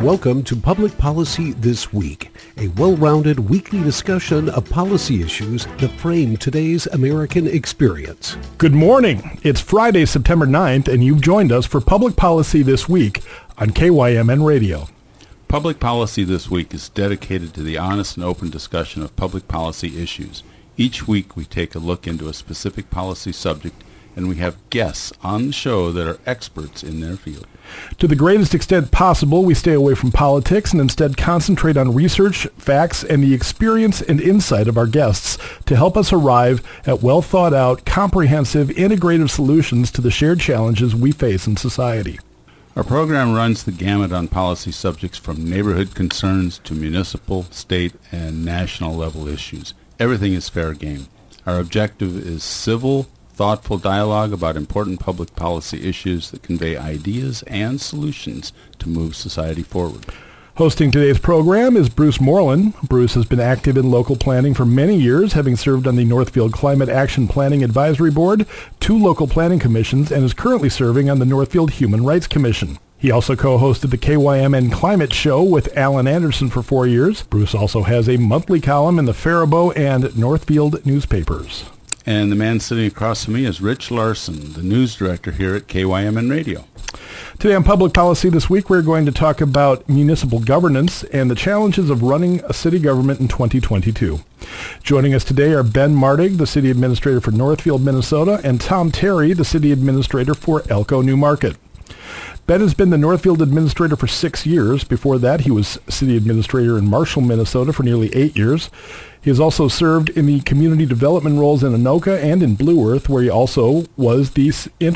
Welcome to Public Policy This Week, a well-rounded weekly discussion of policy issues that frame today's American experience. Good morning. It's Friday, September 9th, and you've joined us for Public Policy This Week on KYMN Radio. Public Policy This Week is dedicated to the honest and open discussion of public policy issues. Each week we take a look into a specific policy subject, and we have guests on the show that are experts in their field. To the greatest extent possible, we stay away from politics and instead concentrate on research, facts, and the experience and insight of our guests to help us arrive at well-thought-out, comprehensive, integrative solutions to the shared challenges we face in society. Our program runs the gamut on policy subjects from neighborhood concerns to municipal, state, and national level issues. Everything is fair game. Our objective is civil, thoughtful dialogue about important public policy issues that convey ideas and solutions to move society forward. Hosting today's program is Bruce Moreland. Bruce has been active in local planning for many years, having served on the Northfield Climate Action Planning Advisory Board, 2 local planning commissions, and is currently serving on the Northfield Human Rights Commission. He also co-hosted the KYMN Climate Show with Alan Anderson for 4 years. Bruce also has a monthly column in the Faribault and Northfield newspapers. And the man sitting across from me is Rich Larson, the news director here at KYMN Radio. Today on Public Policy This Week, we're going to talk about municipal governance and the challenges of running a city government in 2022. Joining us today are Ben Martig, the city administrator for Northfield, Minnesota, and Tom Terry, the city administrator for Elko New Market. Ben has been the Northfield administrator for 6 years. Before that, he was city administrator in Marshall, Minnesota for nearly 8 years. He has also served in the community development roles in Anoka and in Blue Earth, where he also was the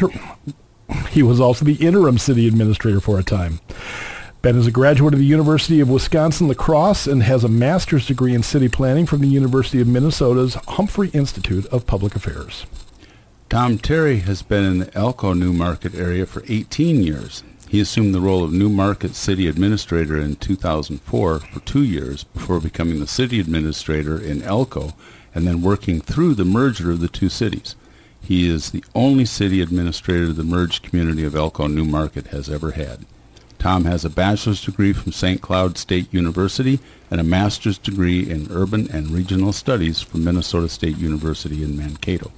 interim city administrator for a time. Ben is a graduate of the University of Wisconsin-La Crosse and has a master's degree in city planning from the University of Minnesota's Humphrey Institute of Public Affairs. Tom Terry has been in the Elko New Market area for 18 years. He assumed the role of New Market City Administrator in 2004 for 2 years before becoming the City Administrator in Elko and then working through the merger of the 2 cities. He is the only City Administrator the merged community of Elko New Market has ever had. Tom has a bachelor's degree from St. Cloud State University and a master's degree in Urban and Regional Studies from Minnesota State University in Mankato.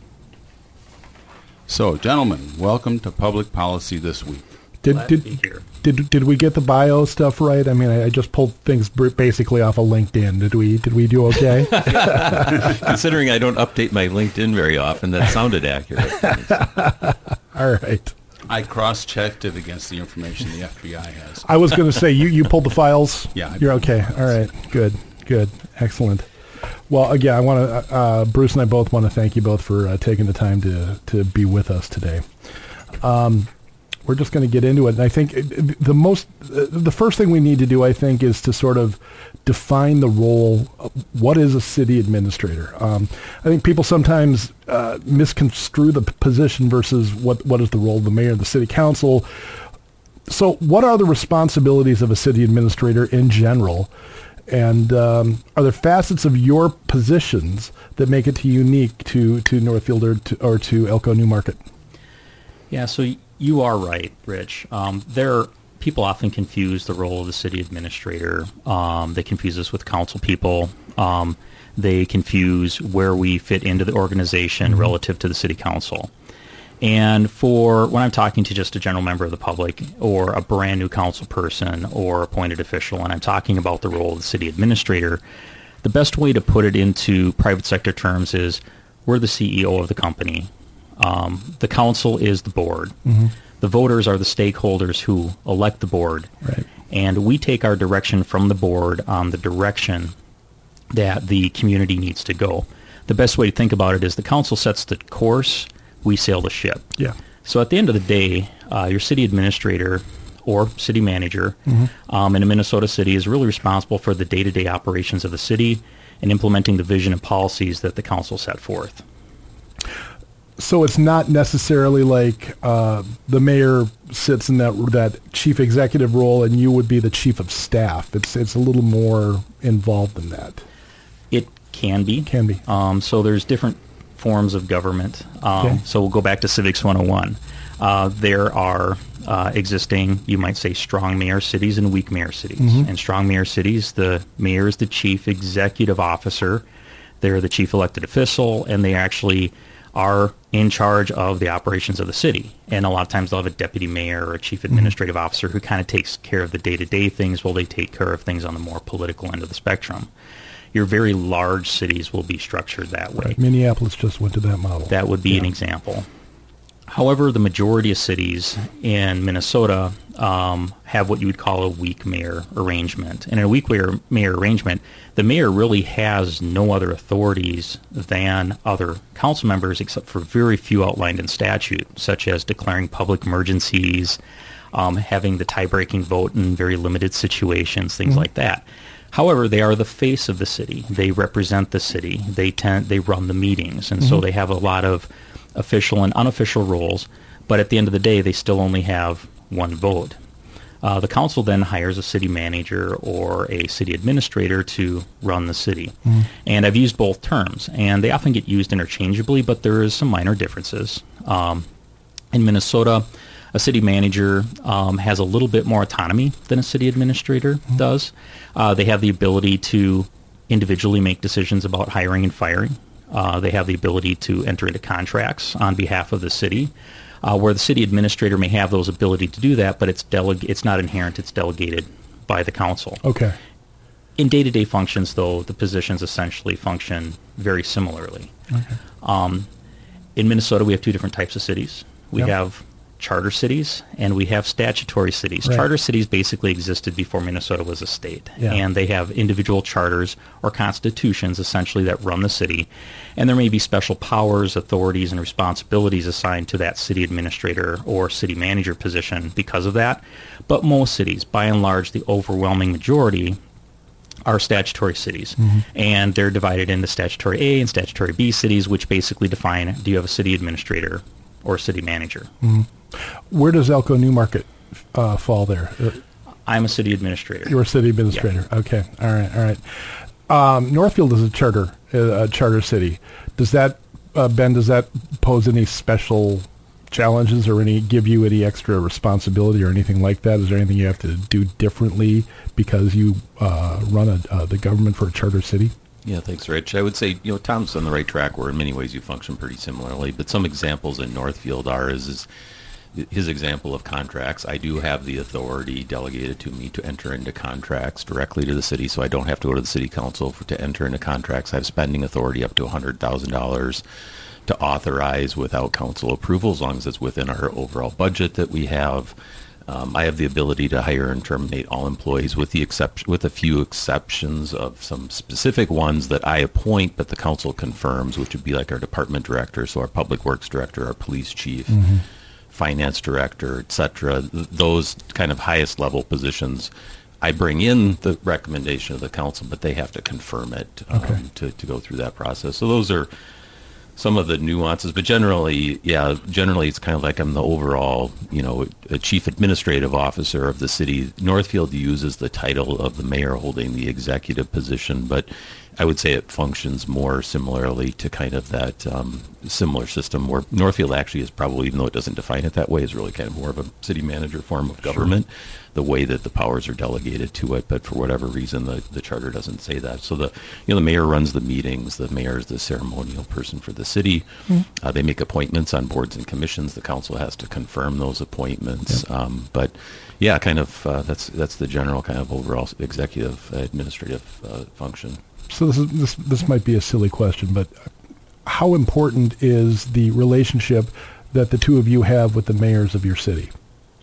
So, gentlemen, welcome to Public Policy This Week. Did we get the bio stuff right? I mean, I just pulled things basically off of LinkedIn. Did we do okay? Considering I don't update my LinkedIn very often, that sounded accurate. All right. I cross-checked it against the information the FBI has. I was going to say, you pulled the files? Yeah. You're okay. All right. Good. Excellent. Well, again, I want to, Bruce and I both want to thank you both for taking the time to be with us today. We're just going to get into it. And I think the first thing we need to do, I think, is to sort of define the role. What is a city administrator? I think people sometimes misconstrue the position versus what is the role of the mayor, the city council. So what are the responsibilities of a city administrator in general? And are there facets of your positions that make it unique to Northfield or to Elko New Market? Yeah, so you are right, Rich. People often confuse the role of the city administrator. They confuse us with council people. They confuse where we fit into the organization relative to the city council. And for when I'm talking to just a general member of the public or a brand new council person or appointed official, and I'm talking about the role of the city administrator, the best way to put it into private sector terms is we're the CEO of the company. The council is the board. Mm-hmm. The voters are the stakeholders who elect the board. Right. And we take our direction from the board on the direction that the community needs to go. The best way to think about it is the council sets the course, we sail the ship. Yeah. So at the end of the day, your city administrator or city manager in a Minnesota city is really responsible for the day-to-day operations of the city and implementing the vision and policies that the council set forth. So it's not necessarily like the mayor sits in that chief executive role and you would be the chief of staff. It's a little more involved than that. It can be. So there's different forms of government. Okay. So we'll go back to Civics 101. There are existing, you might say, strong mayor cities and weak mayor cities. And strong mayor cities, the mayor is the chief executive officer. They're the chief elected official, and they actually are in charge of the operations of the city. And a lot of times they'll have a deputy mayor or a chief administrative officer who kind of takes care of the day-to-day things while they take care of things on the more political end of the spectrum. Your very large cities will be structured that way. Right. Minneapolis just went to that model. That would be an example. However, the majority of cities in Minnesota have what you would call a weak mayor arrangement. And in a weak mayor arrangement, the mayor really has no other authorities than other council members except for very few outlined in statute, such as declaring public emergencies, having the tie-breaking vote in very limited situations, things like that. However, they are the face of the city. They represent the city. They run the meetings, and so they have a lot of official and unofficial roles, but at the end of the day, they still only have one vote. The council then hires a city manager or a city administrator to run the city. And I've used both terms, and they often get used interchangeably, but there is some minor differences. In Minnesota, a city manager has a little bit more autonomy than a city administrator does. They have the ability to individually make decisions about hiring and firing. They have the ability to enter into contracts on behalf of the city, where the city administrator may have those ability to do that, but it's not inherent. It's delegated by the council. Okay. In day-to-day functions, though, the positions essentially function very similarly. Okay. In Minnesota, we have two different types of cities. We have charter cities and we have statutory cities. Right. Charter cities basically existed before Minnesota was a state, and they have individual charters or constitutions essentially that run the city, and there may be special powers, authorities, and responsibilities assigned to that city administrator or city manager position because of that. But most cities, by and large, the overwhelming majority are statutory cities, and they're divided into statutory A and statutory B cities, which basically define, do you have a city administrator or city manager? Where does Elko Newmarket fall there? I'm a city administrator. You're a city administrator. Yeah. Okay. All right. Northfield is a charter city. Does that, Ben, does that pose any special challenges or give you any extra responsibility or anything like that? Is there anything you have to do differently because you run the government for a charter city? Yeah, thanks, Rich. I would say, Tom's on the right track where in many ways you function pretty similarly, but some examples in Northfield is his example of contracts. I do have the authority delegated to me to enter into contracts directly to the city, so I don't have to go to the city council to enter into contracts. I have spending authority up to $100,000 to authorize without council approval, as long as it's within our overall budget that we have. I have the ability to hire and terminate all employees with a few exceptions of some specific ones that I appoint, but the council confirms, which would be like our department director, so our public works director, our police chief, finance director, etc. Those kind of highest level positions, I bring in the recommendation of the council, but they have to confirm it to go through that process. So those are some of the nuances, but generally it's kind of like I'm the overall, a chief administrative officer of the city. Northfield uses the title of the mayor holding the executive position, but I would say it functions more similarly to kind of that similar system where Northfield actually is probably, even though it doesn't define it that way, is really kind of more of a city manager form of government, the way that the powers are delegated to it. But for whatever reason, the charter doesn't say that. So the mayor runs the meetings. The mayor is the ceremonial person for the city. They make appointments on boards and commissions. The council has to confirm those appointments. But yeah, kind of that's the general kind of overall executive administrative function. So this might be a silly question, but how important is the relationship that the two of you have with the mayors of your city?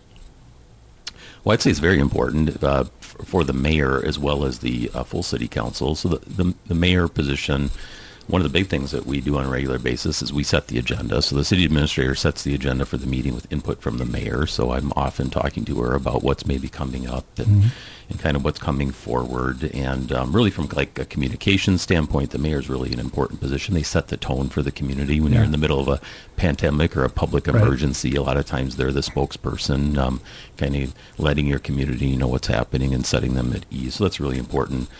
Well, I'd say it's very important for the mayor as well as the full city council. So the mayor position, one of the big things that we do on a regular basis is we set the agenda. So the city administrator sets the agenda for the meeting with input from the mayor. So I'm often talking to her about what's maybe coming up and kind of what's coming forward. And really from like a communication standpoint, the mayor is really an important position. They set the tone for the community. When you're in the middle of a pandemic or a public emergency, a lot of times they're the spokesperson, kind of letting your community know what's happening and setting them at ease. So that's really important.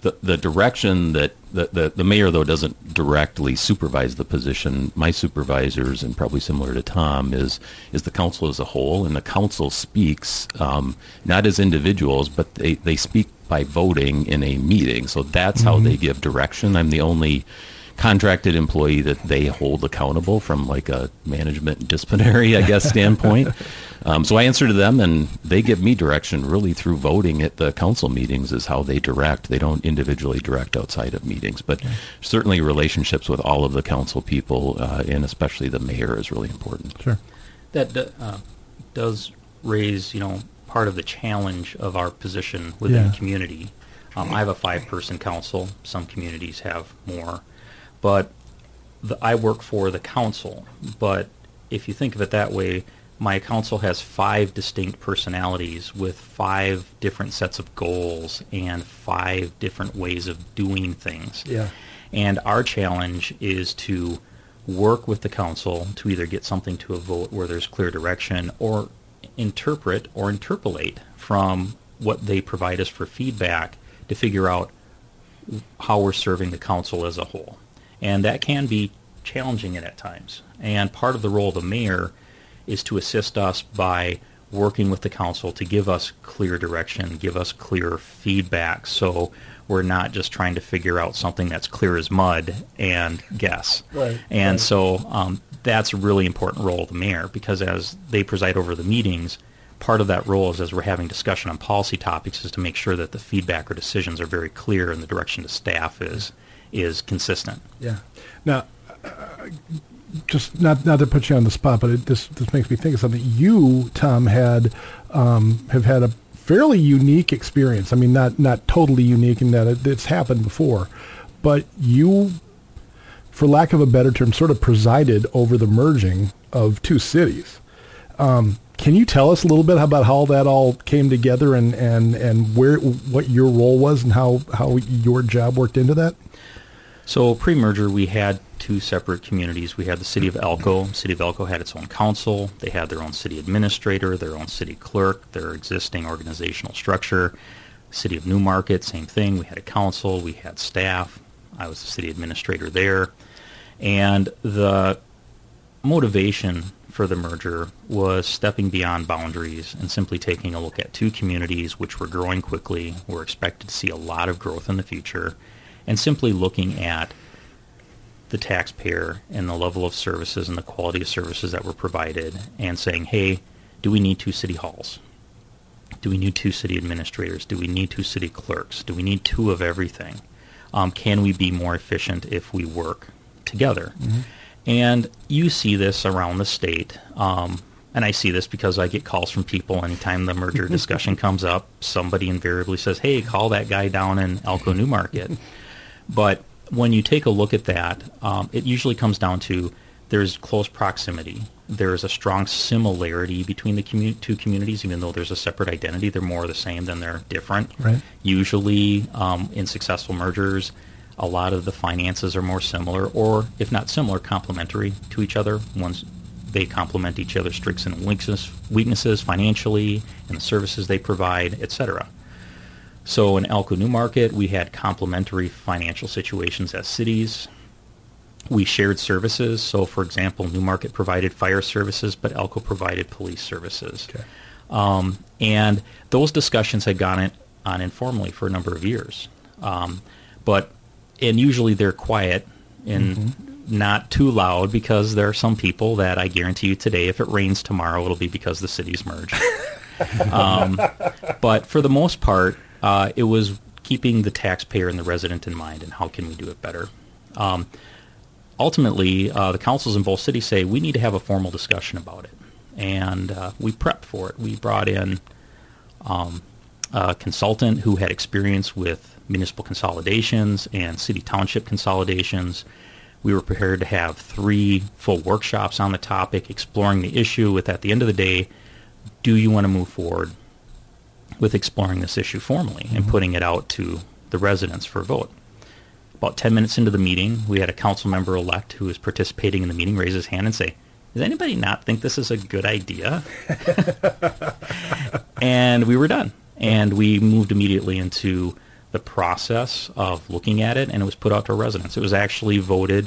The direction that the mayor, though, doesn't directly supervise the position. My supervisors, and probably similar to Tom, is the council as a whole, and the council speaks not as individuals, but they speak by voting in a meeting. So that's how they give direction. I'm the only contracted employee that they hold accountable from like a management disciplinary, I guess, standpoint. So I answer to them, and they give me direction really through voting at the council meetings is how they direct. They don't individually direct outside of meetings, but certainly relationships with all of the council people, and especially the mayor, is really important. Sure. That does raise, part of the challenge of our position within the community. I have a 5-person council. Some communities have more. But I work for the council. But if you think of it that way, my council has 5 distinct personalities with 5 different sets of goals and 5 different ways of doing things. Yeah. And our challenge is to work with the council to either get something to a vote where there's clear direction, or interpret or interpolate from what they provide us for feedback to figure out how we're serving the council as a whole. And that can be challenging at times. And part of the role of the mayor is to assist us by working with the council to give us clear direction, give us clear feedback, so we're not just trying to figure out something that's clear as mud and guess. Right. And so that's a really important role of the mayor, because as they preside over the meetings, part of that role is, as we're having discussion on policy topics, is to make sure that the feedback or decisions are very clear and the direction to staff is consistent. Yeah. Now, just not to put you on the spot, but this makes me think of something. You, Tom, have had a fairly unique experience. I mean, not totally unique in that it's happened before, but you, for lack of a better term, sort of presided over the merging of 2 cities. Can you tell us a little bit about how that all came together and what your role was and how your job worked into that? So pre-merger, we had 2 separate communities. We had the city of Elko. The city of Elko had its own council. They had their own city administrator, their own city clerk, their existing organizational structure. The city of Newmarket, same thing. We had a council. We had staff. I was the city administrator there. And the motivation for the merger was stepping beyond boundaries and simply taking a look at 2 communities which were growing quickly. We're expected to see a lot of growth in the future, and simply looking at the taxpayer and the level of services and the quality of services that were provided, and saying, hey, do we need 2 city halls? Do we need 2 city administrators? Do we need 2 city clerks? Do we need 2 of everything? Can we be more efficient if we work together? Mm-hmm. And you see this around the state, and I see this because I get calls from people anytime the merger discussion comes up. Somebody invariably says, hey, call that guy down in Elko Newmarket. But when you take a look at that, it usually comes down to there's close proximity. There's a strong similarity between the 2 communities, even though there's a separate identity. They're more the same than they're different. Right. Usually, in successful mergers, a lot of the finances are more similar, or if not similar, complementary to each other. They complement each other's strengths and weaknesses financially, and the services they provide, etc. So in Elko Newmarket, we had complementary financial situations as cities. We shared services. So, for example, Newmarket provided fire services, but Elko provided police services. Okay. And those discussions had gone on informally for a number of years. And usually they're quiet and not too loud, because there are some people that I guarantee you today, if it rains tomorrow, it'll be because the cities merged. But for the most part, it was keeping the taxpayer and the resident in mind, and how can we do it better. Ultimately, the councils in both cities say we need to have a formal discussion about it, and we prepped for it. We brought in a consultant who had experience with municipal consolidations and city township consolidations. We were prepared to have 3 full workshops on the topic, exploring the issue with, at the end of the day, do you want to move forward with exploring this issue formally and putting it out to the residents for a vote? About 10 minutes into the meeting, we had a council member-elect who was participating in the meeting raise his hand and say, does anybody not think this is a good idea? And we were done. And we moved immediately into the process of looking at it, and it was put out to residents. It was actually voted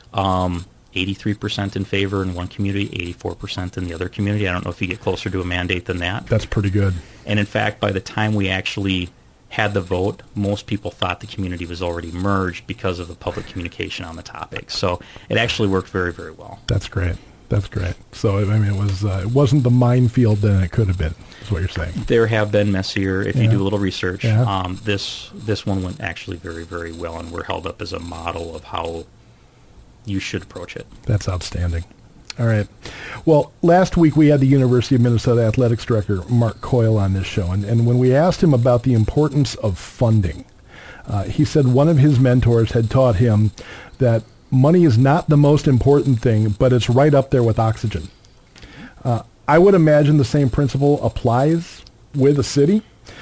83% in favor in one community, 84% in the other community. I don't know if you get closer to a mandate than that. That's pretty good. And in fact, by the time we actually had the vote, most people thought the community was already merged because of the public communication on the topic. So it actually worked very, very well. That's great. That's great. So, I mean, it wasn't the minefield that it could have been, is what you're saying. There have been messier, if you Yeah. do a little research. Yeah. This one went actually very, very well, and we're held up as a model of how you should approach it. That's outstanding. All right. Well, last week we had the University of Minnesota Athletics Director, Mark Coyle, on this show. And when we asked him about the importance of funding, he said one of his mentors had taught him that money is not the most important thing, but it's right up there with oxygen. I would imagine the same principle applies with a city.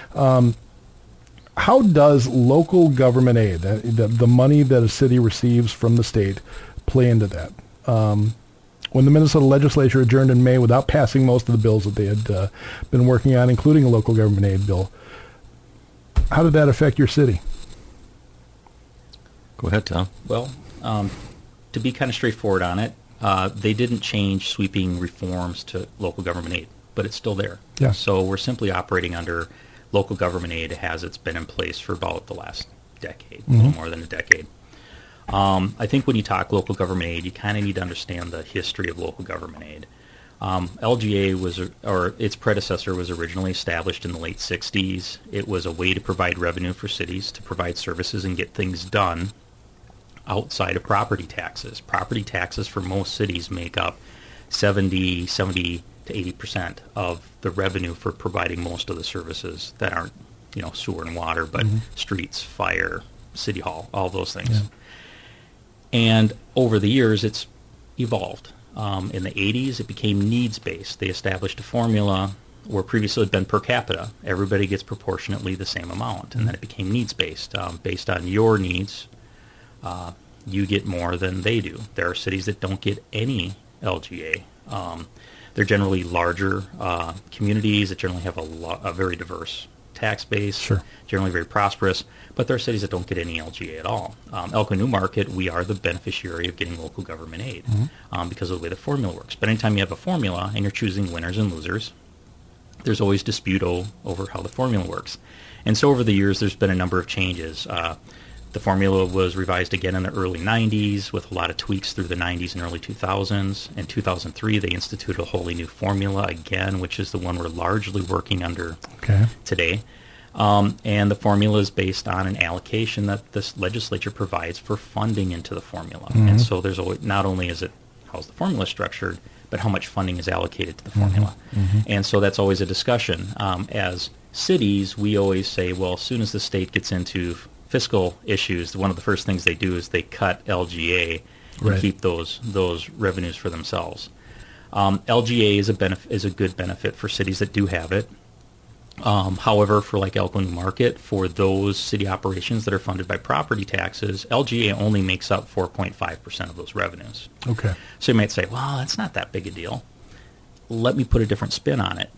How does local government aid, the money that a city receives from the state, play into that? When the Minnesota legislature adjourned in May without passing most of the bills that they had been working on, including a local government aid bill, how did that affect your city? Go ahead, Tom. Well, to be kind of straightforward on it, they didn't change sweeping reforms to local government aid, but it's still there. Yeah. So we're simply operating under local government aid as it's been in place for about the last decade, a little more than a decade. I think when you talk local government aid, you kind of need to understand the history of local government aid. LGA or its predecessor was originally established in the late 60s. It was a way to provide revenue for cities, to provide services and get things done outside of property taxes. Property taxes for most cities make up 70 to 80% of the revenue for providing most of the services that aren't, sewer and water, but streets, fire, city hall, all those things. Yeah. And over the years, it's evolved. In the 80s, it became needs-based. They established a formula where previously it had been per capita. Everybody gets proportionately the same amount. And then it became needs-based. Based on your needs, you get more than they do. There are cities that don't get any LGA. They're generally larger communities that generally have a very diverse tax base, Sure. generally very prosperous, but there are cities that don't get any LGA at all. Elko New Market, we are the beneficiary of getting local government aid because of the way the formula works. But anytime you have a formula and you're choosing winners and losers, there's always dispute over how the formula works. And so over the years, there's been a number of changes. The formula was revised again in the early 90s with a lot of tweaks through the 90s and early 2000s. In 2003, they instituted a wholly new formula again, which is the one we're largely working under today. And the formula is based on an allocation that this legislature provides for funding into the formula. And so there's always, not only is it how's the formula structured, but how much funding is allocated to the formula. And so that's always a discussion. As cities, we always say, well, as soon as the state gets into fiscal issues, one of the first things they do is they cut LGA and keep those revenues for themselves. LGA is a good benefit for cities that do have it. However, for like Elko New Market, for those city operations that are funded by property taxes, LGA only makes up 4.5% of those revenues. Okay. So you might say, well, that's not that big a deal. Let me put a different spin on it.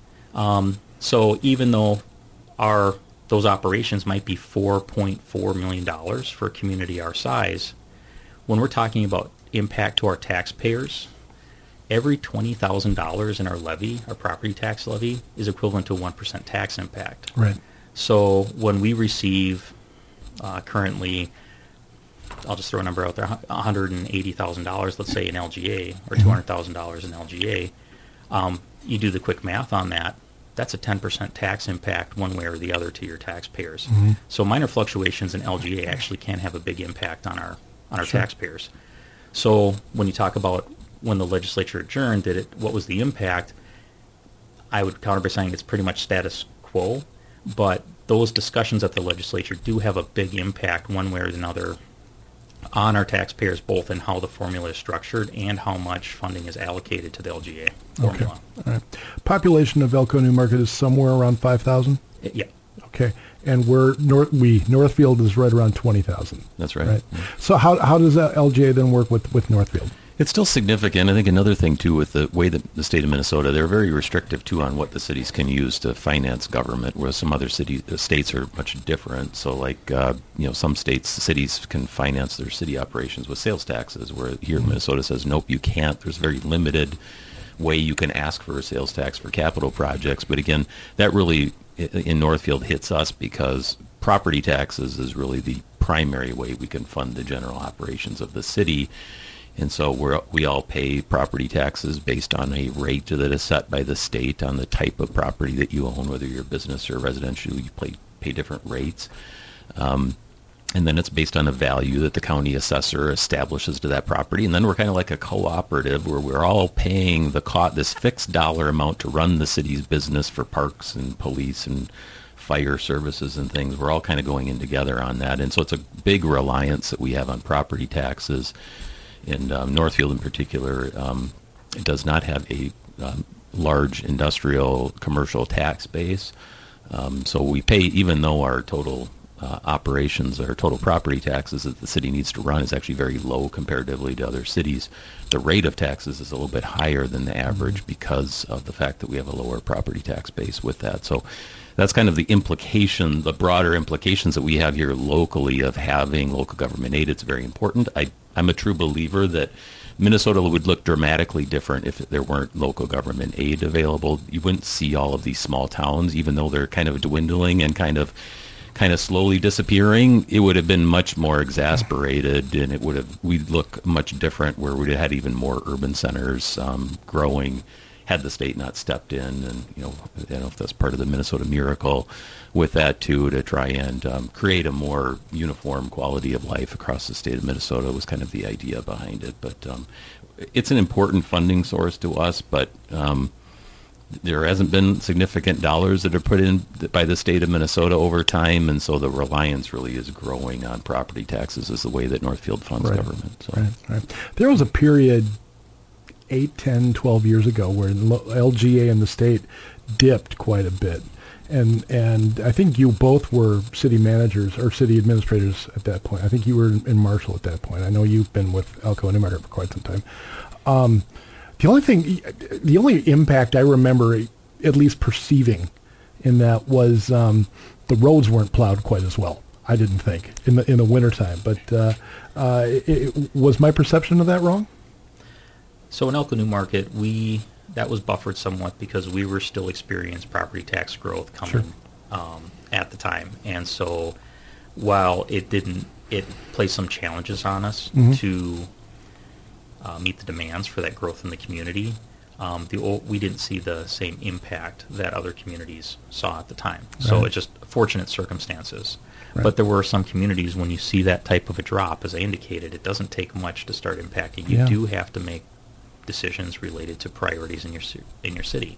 So even though those operations might be $4.4 million for a community our size, when we're talking about impact to our taxpayers, every $20,000 in our levy, our property tax levy, is equivalent to 1% tax impact. Right. So when we receive currently, I'll just throw a number out there, $180,000, let's say in LGA, or $200,000 in LGA, you do the quick math on that, that's a 10% tax impact one way or the other to your taxpayers. So minor fluctuations in LGA actually can have a big impact on our taxpayers. So when you talk about when the legislature adjourned, what was the impact? I would counter by saying it's pretty much status quo, but those discussions at the legislature do have a big impact one way or another on our taxpayers, both in how the formula is structured and how much funding is allocated to the LGA formula. Okay. All right. Population of Elko New Market is somewhere around 5,000? Yeah. Okay. And Northfield is right around 20,000. That's right. So how does that LGA then work with Northfield? It's still significant. I think another thing, too, with the way that the state of Minnesota, they're very restrictive, too, on what the cities can use to finance government, whereas some other states are much different. So, like, some cities can finance their city operations with sales taxes, where here Minnesota says, nope, you can't. There's very limited way you can ask for a sales tax for capital projects. But, again, that really, in Northfield, hits us because property taxes is really the primary way we can fund the general operations of the city. And so we all pay property taxes based on a rate that is set by the state on the type of property that you own, whether you're a business or residential. You pay different rates. And then it's based on a value that the county assessor establishes to that property. And then we're kind of like a cooperative where we're all paying this fixed dollar amount to run the city's business for parks and police and fire services and things. We're all kind of going in together on that. And so it's a big reliance that we have on property taxes. And Northfield in particular, it does not have a large industrial commercial tax base. So we pay, even though our total operations, our total property taxes that the city needs to run is actually very low comparatively to other cities, the rate of taxes is a little bit higher than the average because of the fact that we have a lower property tax base with that. So that's kind of the broader implications that we have here locally of having local government aid. It's very important. I'm a true believer that Minnesota would look dramatically different if there weren't local government aid available. You wouldn't see all of these small towns, even though they're kind of dwindling and kind of slowly disappearing. It would have been much more exasperated, and we'd look much different where we'd have had even more urban centers growing had the state not stepped in. And I don't know if that's part of the Minnesota miracle with that too, to try and create a more uniform quality of life across the state of Minnesota was kind of the idea behind it. But it's an important funding source to us, but there hasn't been significant dollars that are put in by the state of Minnesota over time, and so the reliance really is growing on property taxes as the way that Northfield funds government. So. Right. There was a period 8, 10, 12 years ago where LGA and the state dipped quite a bit. And I think you both were city managers or city administrators at that point. I think you were in Marshall at that point. I know you've been with Elko and Newmarket for quite some time. The only impact I remember at least perceiving in that was the roads weren't plowed quite as well, I didn't think, in the wintertime. But was my perception of that wrong? So in Elko Newmarket, that was buffered somewhat because we were still experiencing property tax growth coming at the time. And so while it placed some challenges on us to meet the demands for that growth in the community, we didn't see the same impact that other communities saw at the time. So it's just fortunate circumstances. Right. But there were some communities, when you see that type of a drop, as I indicated, it doesn't take much to start impacting. You do have to make decisions related to priorities in your city.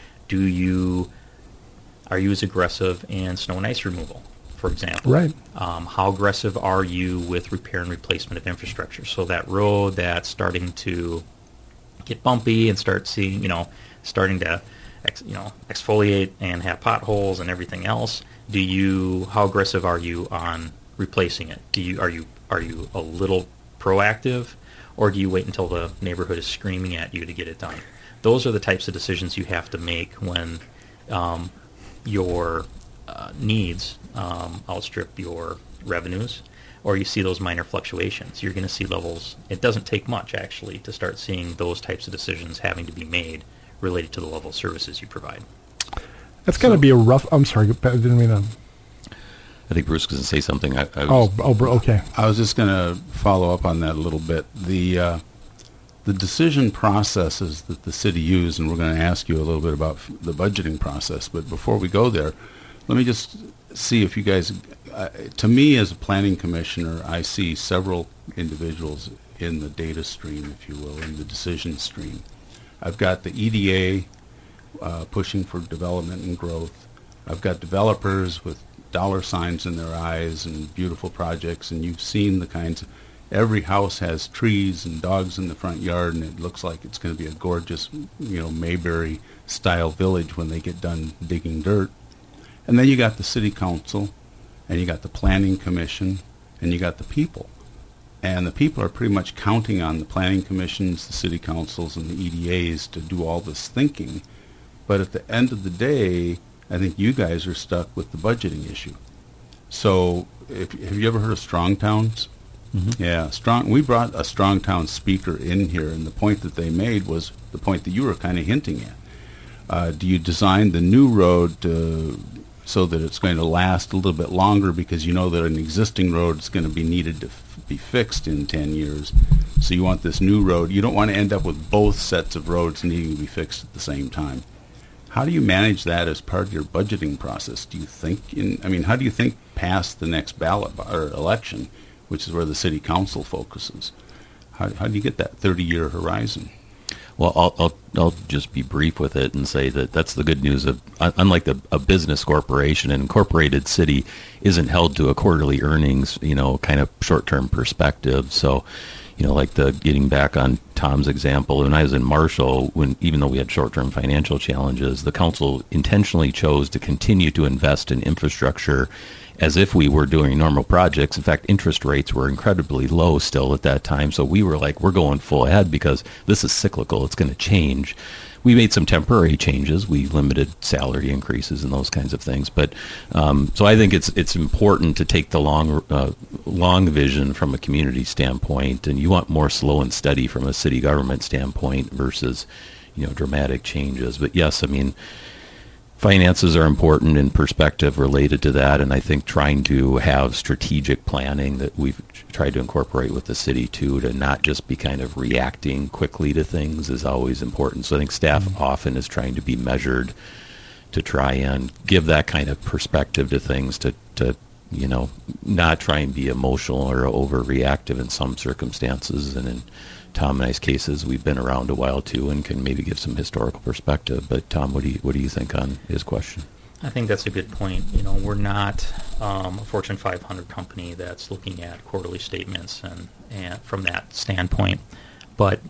Are you as aggressive in snow and ice removal, for example? Right. How aggressive are you with repair and replacement of infrastructure? So that road that's starting to get bumpy and starting to exfoliate and have potholes and everything else. How aggressive are you on replacing it? Are you a little proactive? Or do you wait until the neighborhood is screaming at you to get it done? Those are the types of decisions you have to make when your needs outstrip your revenues, or you see those minor fluctuations. You're going to see levels. It doesn't take much, actually, to start seeing those types of decisions having to be made related to the level of services you provide. That's got to be a rough... I'm sorry, I didn't mean to... I think Bruce was going to say something. Okay. I was just going to follow up on that a little bit. The decision processes that the city used, and we're going to ask you a little bit about the budgeting process, but before we go there, let me just see if you guys, to me as a planning commissioner, I see several individuals in the data stream, if you will, in the decision stream. I've got the EDA pushing for development and growth. I've got developers with dollar signs in their eyes and beautiful projects, and you've seen the kinds of, every house has trees and dogs in the front yard, and it looks like it's going to be a gorgeous, Mayberry style village when they get done digging dirt. And then you got the city council, and you got the planning commission, and you got the people. And the people are pretty much counting on the planning commissions, the city councils, and the EDAs to do all this thinking. But at the end of the day, I think you guys are stuck with the budgeting issue. So have you ever heard of Strong Towns? Mm-hmm. Yeah, we brought a Strong Town speaker in here, and the point that they made was the point that you were kind of hinting at. Do you design the new road so that it's going to last a little bit longer because you know that an existing road is going to be needed to be fixed in 10 years? So you want this new road. You don't want to end up with both sets of roads needing to be fixed at the same time. How do you manage that as part of your budgeting process? Do you think how do you think past the next ballot or election, which is where the city council focuses? How do you get that 30-year horizon? Well, I'll just be brief with it and say that that's the good news of, unlike a business corporation, an incorporated city isn't held to a quarterly earnings, kind of short-term perspective. So, like getting back on Tom's example, when I was in Marshall, even though we had short-term financial challenges, the council intentionally chose to continue to invest in infrastructure as if we were doing normal projects. In fact, interest rates were incredibly low still at that time. So we were like, we're going full ahead because this is cyclical. It's going to change. We made some temporary changes. We limited salary increases and those kinds of things. But so I think it's important to take the long vision from a community standpoint, and you want more slow and steady from a city government standpoint versus, dramatic changes. But yes, finances are important and perspective related to that, and I think trying to have strategic planning that we've tried to incorporate with the city too, to not just be kind of reacting quickly to things, is always important. So I think staff often is trying to be measured to try and give that kind of perspective to things, to not try and be emotional or overreactive in some circumstances. And in Tom and I's cases, we've been around a while too and can maybe give some historical perspective. But Tom, what do you think on his question? I think that's a good point. We're not a Fortune 500 company that's looking at quarterly statements and from that standpoint. But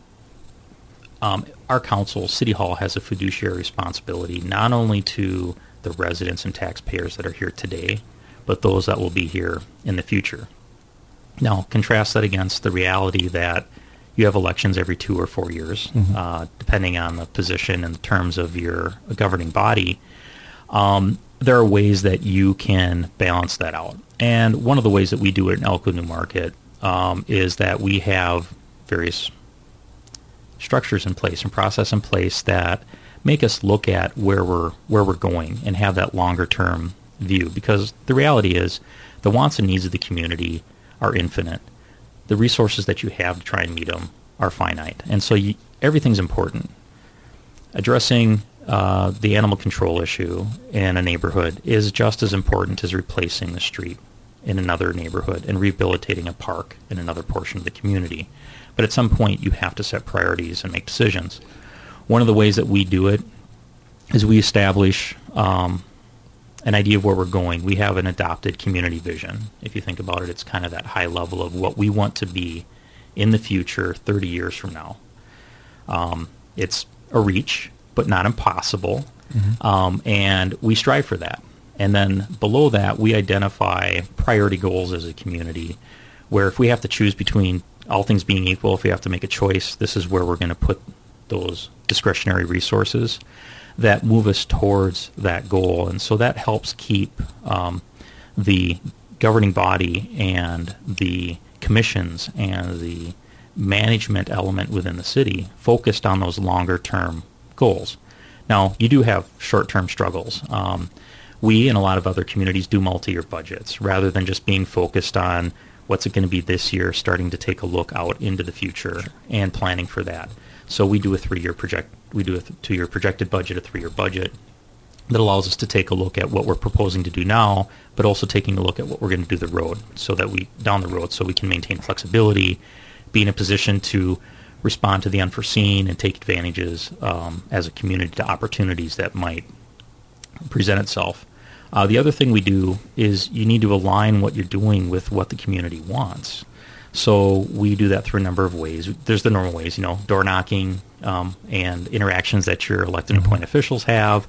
our council, City Hall, has a fiduciary responsibility not only to the residents and taxpayers that are here today, but those that will be here in the future. Now, contrast that against the reality that you have elections every 2 or 4 years, depending on the position and the terms of your governing body. There are ways that you can balance that out. And one of the ways that we do it in Elko New Market is that we have various structures in place and process in place that make us look at where we're going and have that longer term view. Because the reality is the wants and needs of the community are infinite. The resources that you have to try and meet them are finite. And so everything's important. Addressing the animal control issue in a neighborhood is just as important as replacing the street in another neighborhood and rehabilitating a park in another portion of the community. But at some point, you have to set priorities and make decisions. One of the ways that we do it is we establish an idea of where we're going. We have an adopted community vision. If you think about it, it's kind of that high level of what we want to be in the future 30 years from now. It's a reach, but not impossible. And we strive for that. And then below that, we identify priority goals as a community, where if we have to choose between all things being equal, if we have to make a choice, this is where we're going to put those discretionary resources that move us towards that goal. And so that helps keep the governing body and the commissions and the management element within the city focused on those longer-term goals. Now, you do have short-term struggles. We and a lot of other communities do multi-year budgets rather than just being focused on what's it going to be this year, starting to take a look out into the future and planning for that. So we do a 3-year project. We do a 2-year projected budget, a 3-year budget that allows us to take a look at what we're proposing to do now, but also taking a look at what we're going to do down the road, so we can maintain flexibility, be in a position to respond to the unforeseen and take advantages as a community to opportunities that might present itself. The other thing we do is you need to align what you're doing with what the community wants. So we do that through a number of ways. There's the normal ways, door knocking and interactions that your elected and appointed officials have.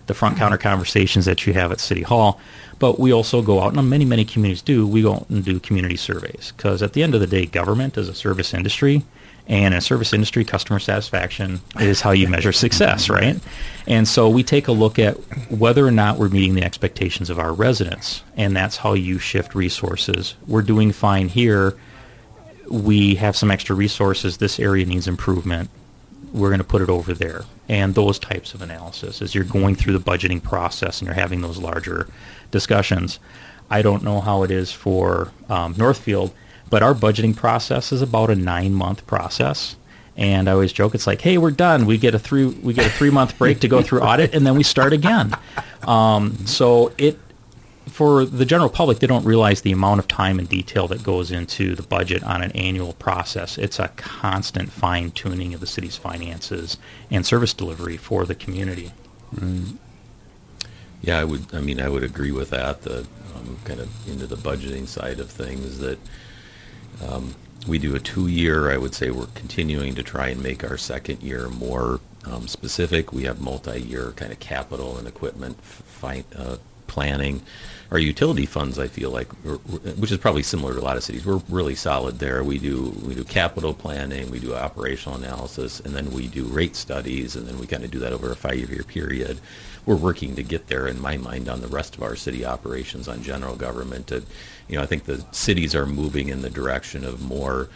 the front counter conversations that you have at City Hall. But we also go out, and many communities do, we go out and do community surveys. Because at the end of the day, government is a service industry. And in a service industry, customer satisfaction is how you measure success, right? And so we take a look at whether or not we're meeting the expectations of our residents. And that's how you shift resources. We're doing fine here. We have some extra resources. This area needs improvement. We're going to put it over there. And those types of analysis as you're going through the budgeting process and you're having those larger discussions. I don't know how it is for Northfield, but our budgeting process is about a 9-month process. And I always joke, it's like, hey, we're done. We get a 3-month break to go through audit, and then we start again. So for the general public, they don't realize the amount of time and detail that goes into the budget on an annual process. It's a constant fine-tuning of the city's finances and service delivery for the community. Right. Yeah, I would agree with that. Kind of into the budgeting side of things that we do a 2-year. I would say we're continuing to try and make our second year more specific. We have multi-year kind of capital and equipment planning. Our utility funds, I feel like, which is probably similar to a lot of cities, we're really solid there. We do capital planning, we do operational analysis, and then we do rate studies, and then we kind of do that over a 5-year period. We're working to get there, in my mind, on the rest of our city operations, on general government. I think the cities are moving in the direction of more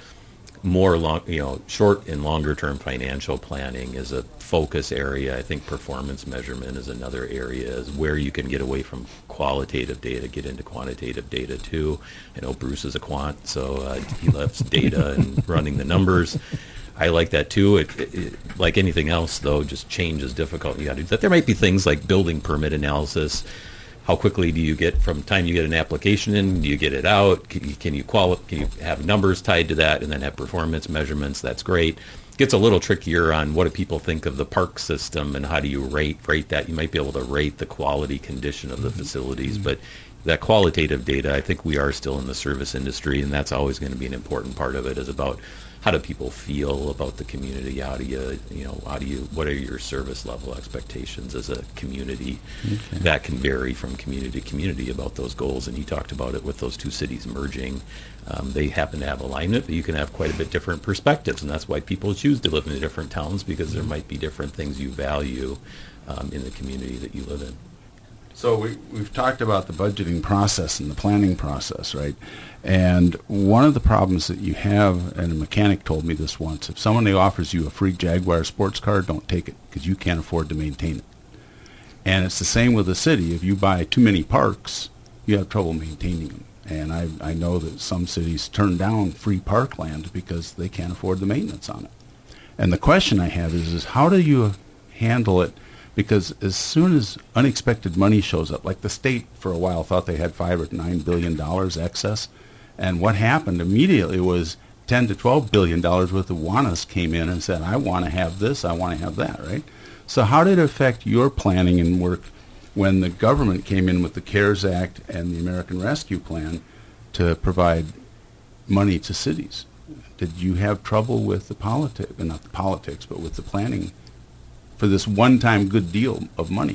short and longer term financial planning is a focus area. I think performance measurement is another area, is where you can get away from qualitative data, get into quantitative data too. I know Bruce is a quant, so he loves data and running the numbers. I like that too. It, like anything else, though, just change is difficult. You got to do that. There might be things like building permit analysis. How quickly do you get from time you get an application in? Do you get it out? Can you have numbers tied to that, and then have performance measurements? That's great. It gets a little trickier on what do people think of the park system, and how do you rate that? You might be able to rate the quality condition of the facilities, but that qualitative data, I think we are still in the service industry, and that's always going to be an important part of it, is about how do people feel about the community? What are your service level expectations as a community? Okay. That can vary from community to community about those goals, and you talked about it with those two cities merging. They happen to have alignment, but you can have quite a bit different perspectives, and that's why people choose to live in the different towns, because there might be different things you value in the community that you live in. So we've talked about the budgeting process and the planning process, right? And one of the problems that you have, and a mechanic told me this once, if somebody offers you a free Jaguar sports car, don't take it, because you can't afford to maintain it. And it's the same with the city. If you buy too many parks, you have trouble maintaining them. And I know that some cities turn down free parkland because they can't afford the maintenance on it. And the question I have is how do you handle it? Because as soon as unexpected money shows up, like the state for a while thought they had $5 or $9 billion excess, and what happened immediately was $10 to $12 billion worth of WANAs came in and said, I want to have this, I want to have that, right? So how did it affect your planning and work when the government came in with the CARES Act and the American Rescue Plan to provide money to cities? Did you have trouble with the politics, not the politics, but with the planning for this one-time good deal of money?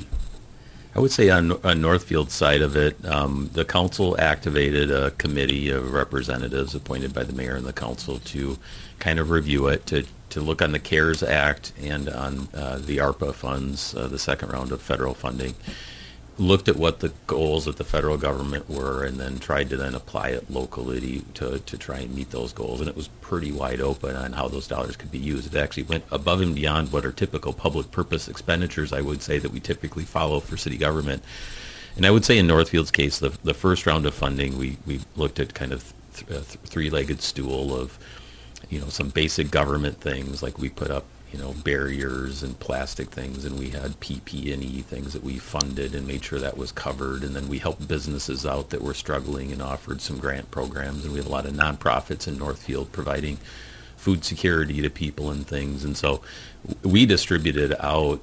I would say on Northfield's side of it, the council activated a committee of representatives appointed by the mayor and the council to kind of review it, to look on the CARES Act and on the ARPA funds, the second round of federal funding. Looked at what the goals of the federal government were, and then tried to then apply it locally to try and meet those goals. And it was pretty wide open on how those dollars could be used. It actually went above and beyond what are typical public purpose expenditures, I would say, that we typically follow for city government. And I would say in Northfield's case, the first round of funding, we looked at kind of three-legged stool of, some basic government things, like we put up barriers and plastic things, and we had PP&E things that we funded and made sure that was covered, and then we helped businesses out that were struggling and offered some grant programs, and we have a lot of nonprofits in Northfield providing food security to people and things, and so we distributed out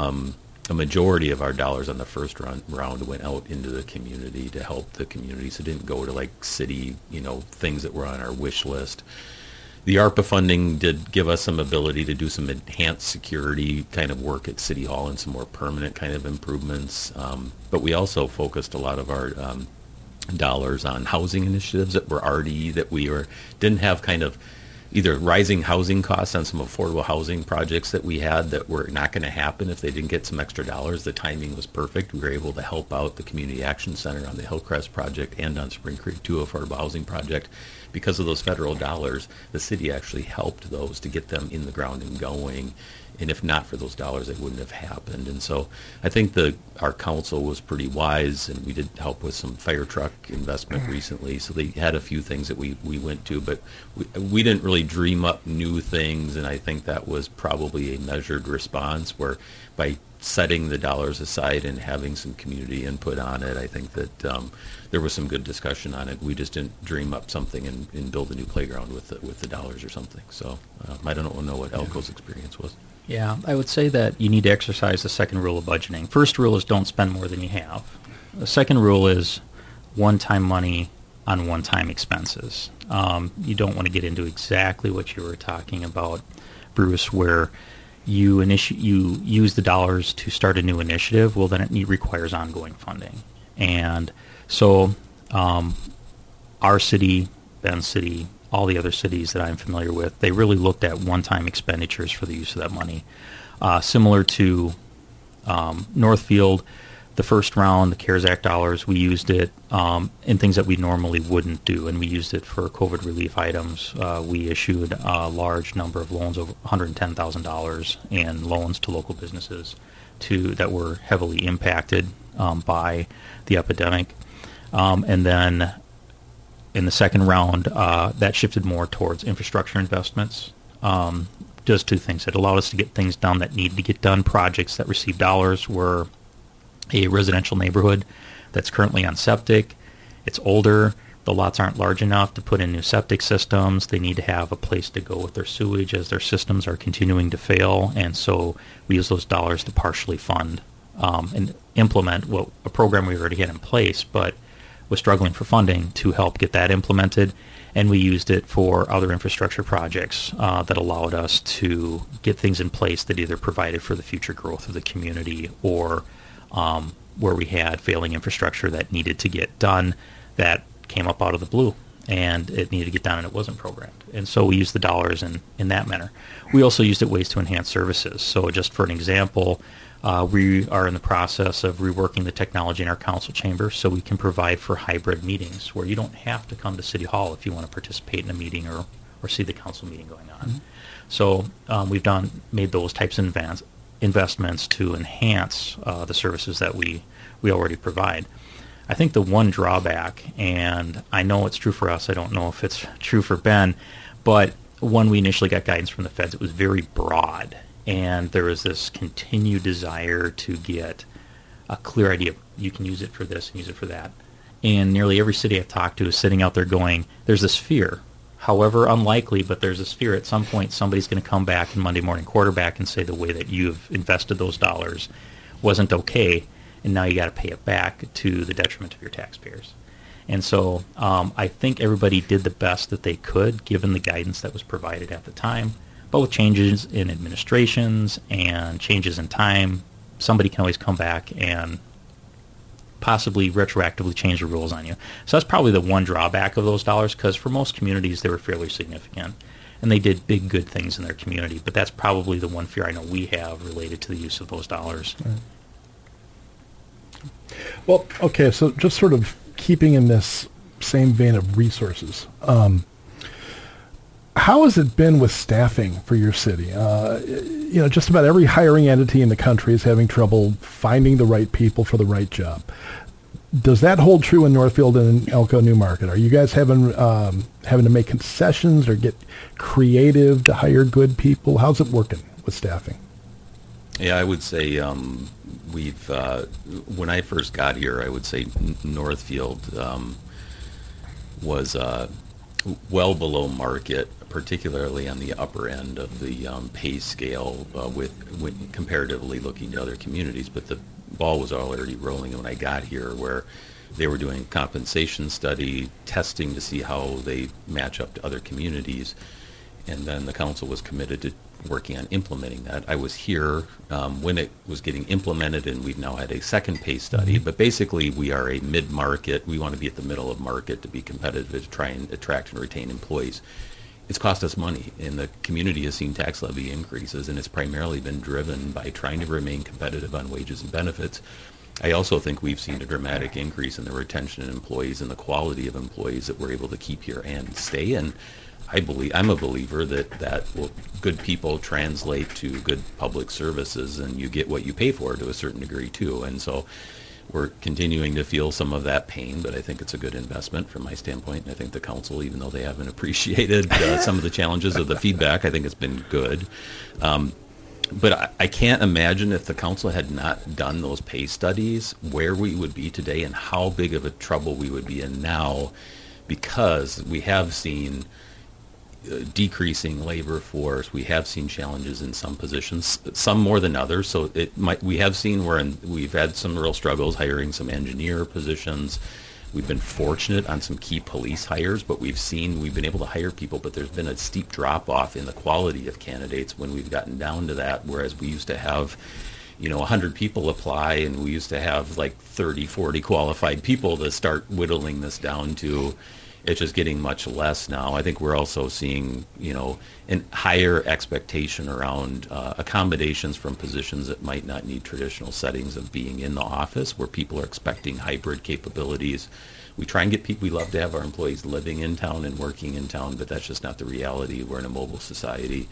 a majority of our dollars on the first round went out into the community to help the community, so it didn't go to like city, things that were on our wish list. The ARPA funding did give us some ability to do some enhanced security kind of work at City Hall and some more permanent kind of improvements. But we also focused a lot of our dollars on housing initiatives that were RDE that didn't have kind of either rising housing costs on some affordable housing projects that we had that were not going to happen if they didn't get some extra dollars. The timing was perfect. We were able to help out the Community Action Center on the Hillcrest project and on Spring Creek 2 affordable housing project. Because of those federal dollars, the city actually helped those to get them in the ground and going. And if not for those dollars, it wouldn't have happened. And so I think our council was pretty wise, and we did help with some fire truck investment recently. So they had a few things that we went to, but we didn't really dream up new things. And I think that was probably a measured response where by setting the dollars aside and having some community input on it, I think that there was some good discussion on it. We just didn't dream up something and build a new playground with the dollars or something. So I don't know what Elko's experience was. Yeah, I would say that you need to exercise the second rule of budgeting. First rule is don't spend more than you have. The second rule is one-time money on one-time expenses. You don't want to get into exactly what you were talking about, Bruce, where you use the dollars to start a new initiative. Well, then it requires ongoing funding. And so our city, Bend City, all the other cities that I'm familiar with, they really looked at one-time expenditures for the use of that money. Similar to Northfield, the first round, the CARES Act dollars, we used it in things that we normally wouldn't do, and we used it for COVID relief items. We issued a large number of loans, over $110,000 in loans to local businesses that were heavily impacted by the epidemic. And then in the second round, that shifted more towards infrastructure investments. Does two things. It allowed us to get things done that needed to get done. Projects that received dollars were a residential neighborhood that's currently on septic. It's older. The lots aren't large enough to put in new septic systems. They need to have a place to go with their sewage as their systems are continuing to fail. And so we use those dollars to partially fund and implement a program we already had in place, but was struggling for funding to help get that implemented. And we used it for other infrastructure projects that allowed us to get things in place that either provided for the future growth of the community or where we had failing infrastructure that needed to get done that came up out of the blue, and it needed to get done and it wasn't programmed. And so we used the dollars in that manner. We also used it ways to enhance services. So just for an example, we are in the process of reworking the technology in our council chamber so we can provide for hybrid meetings where you don't have to come to City Hall if you want to participate in a meeting or see the council meeting going on. Mm-hmm. So we've made those types of investments to enhance the services that we already provide. I think the one drawback, and I know it's true for us, I don't know if it's true for Ben, but when we initially got guidance from the feds, it was very broad. And there was this continued desire to get a clear idea of you can use it for this and use it for that. And nearly every city I've talked to is sitting out there going, there's this fear, however unlikely, but there's this fear at some point somebody's going to come back in Monday morning quarterback and say the way that you've invested those dollars wasn't okay, and now you got to pay it back to the detriment of your taxpayers. And so I think everybody did the best that they could given the guidance that was provided at the time. But with changes in administrations and changes in time, somebody can always come back and possibly retroactively change the rules on you. So that's probably the one drawback of those dollars, because for most communities they were fairly significant. And they did big, good things in their community. But that's probably the one fear I know we have related to the use of those dollars. Right. Well, okay, so just sort of keeping in this same vein of resources, how has it been with staffing for your city? Just about every hiring entity in the country is having trouble finding the right people for the right job. Does that hold true in Northfield and in Elko New Market? Are you guys having to make concessions or get creative to hire good people? How's it working with staffing? Yeah, I would say we've, when I first got here, I would say Northfield was well below market, particularly on the upper end of the pay scale with comparatively looking to other communities. But the ball was already rolling when I got here, where they were doing compensation study, testing to see how they match up to other communities. and then the council was committed to working on implementing that. I was here when it was getting implemented, and we've now had a second pay study. But basically, we are a mid-market. We want to be at the middle of market to be competitive, to try and attract and retain employees. It's cost us money, and the community has seen tax levy increases, and it's primarily been driven by trying to remain competitive on wages and benefits. I also think we've seen a dramatic increase in the retention of employees and the quality of employees that we're able to keep here and stay. And I'm a believer that good people translate to good public services, and you get what you pay for to a certain degree too. And so we're continuing to feel some of that pain, but I think it's a good investment from my standpoint. And I think the council, even though they haven't appreciated some of the challenges of the feedback, I think it's been good. But I can't imagine if the council had not done those pay studies, where we would be today and how big of a trouble we would be in now, because we have seen decreasing labor force. We have seen challenges in some positions, some more than others. So we have seen we've had some real struggles hiring some engineer positions. We've been fortunate on some key police hires, but we've been able to hire people, but there's been a steep drop off in the quality of candidates when we've gotten down to that, whereas we used to have 100 people apply, and we used to have like 30, 40 qualified people to start whittling this down to. It's just getting much less now. I think we're also seeing, a higher expectation around accommodations from positions that might not need traditional settings of being in the office, where people are expecting hybrid capabilities. We try and get people. We love to have our employees living in town and working in town, but that's just not the reality. We're in a mobile society.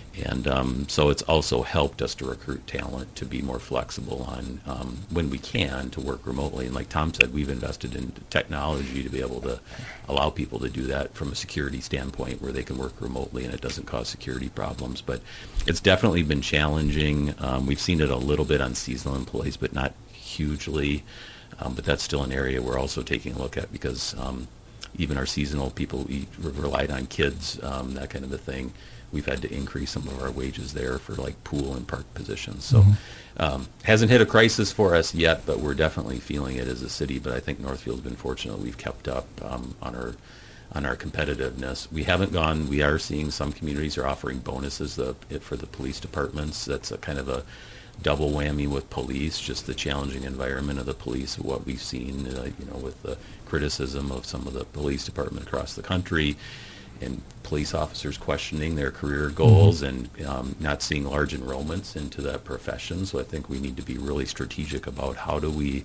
And so it's also helped us to recruit talent to be more flexible on when we can to work remotely. And like Tom said, we've invested in technology to be able to allow people to do that from a security standpoint, where they can work remotely and it doesn't cause security problems. But it's definitely been challenging. We've seen it a little bit on seasonal employees, but not hugely. But that's still an area we're also taking a look at, because even our seasonal people, we relied on kids, that kind of a thing. We've had to increase some of our wages there for like pool and park positions. So hasn't hit a crisis for us yet, but we're definitely feeling it as a city. But I think Northfield's been fortunate. We've kept up on our competitiveness. We haven't gone. We are seeing some communities are offering bonuses for the police departments. That's a kind of a double whammy with police, just the challenging environment of the police, what we've seen, with the criticism of some of the police department across the country, and police officers questioning their career goals and not seeing large enrollments into that profession. So I think we need to be really strategic about how do we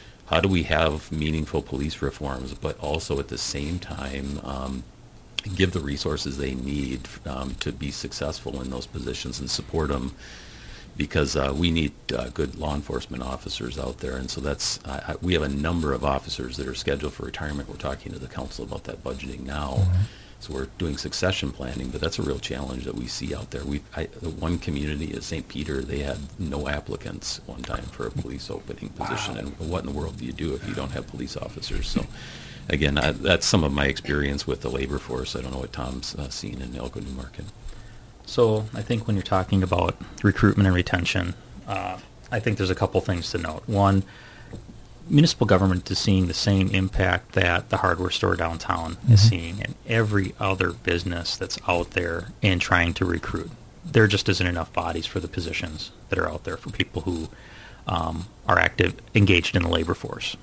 have meaningful police reforms, but also at the same time give the resources they need to be successful in those positions and support them, because we need good law enforcement officers out there. And so that's we have a number of officers that are scheduled for retirement. We're talking to the council about that budgeting now. So we're doing succession planning, but that's a real challenge that we see out there. One community is St. Peter. They had no applicants one time for a police opening position. And what in the world do you do if you don't have police officers? So again, that's some of my experience with the labor force. I don't know what Tom's seen in Elko New Market. So I think when you're talking about recruitment and retention, I think there's a couple things to note. One, municipal government is seeing the same impact that the hardware store downtown is seeing, and every other business that's out there and trying to recruit. There just isn't enough bodies for the positions that are out there for people who are engaged in the labor force.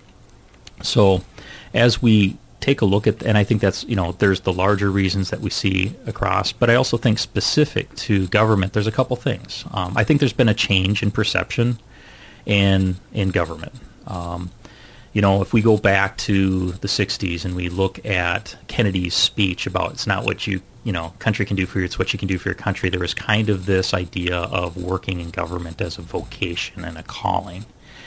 So as we take a look at, and I think that's, there's the larger reasons that we see across, but I also think specific to government, there's a couple things. I think there's been a change in perception in government. If we go back to the 60s and we look at Kennedy's speech about it's not what country can do for you, it's what you can do for your country, there was kind of this idea of working in government as a vocation and a calling.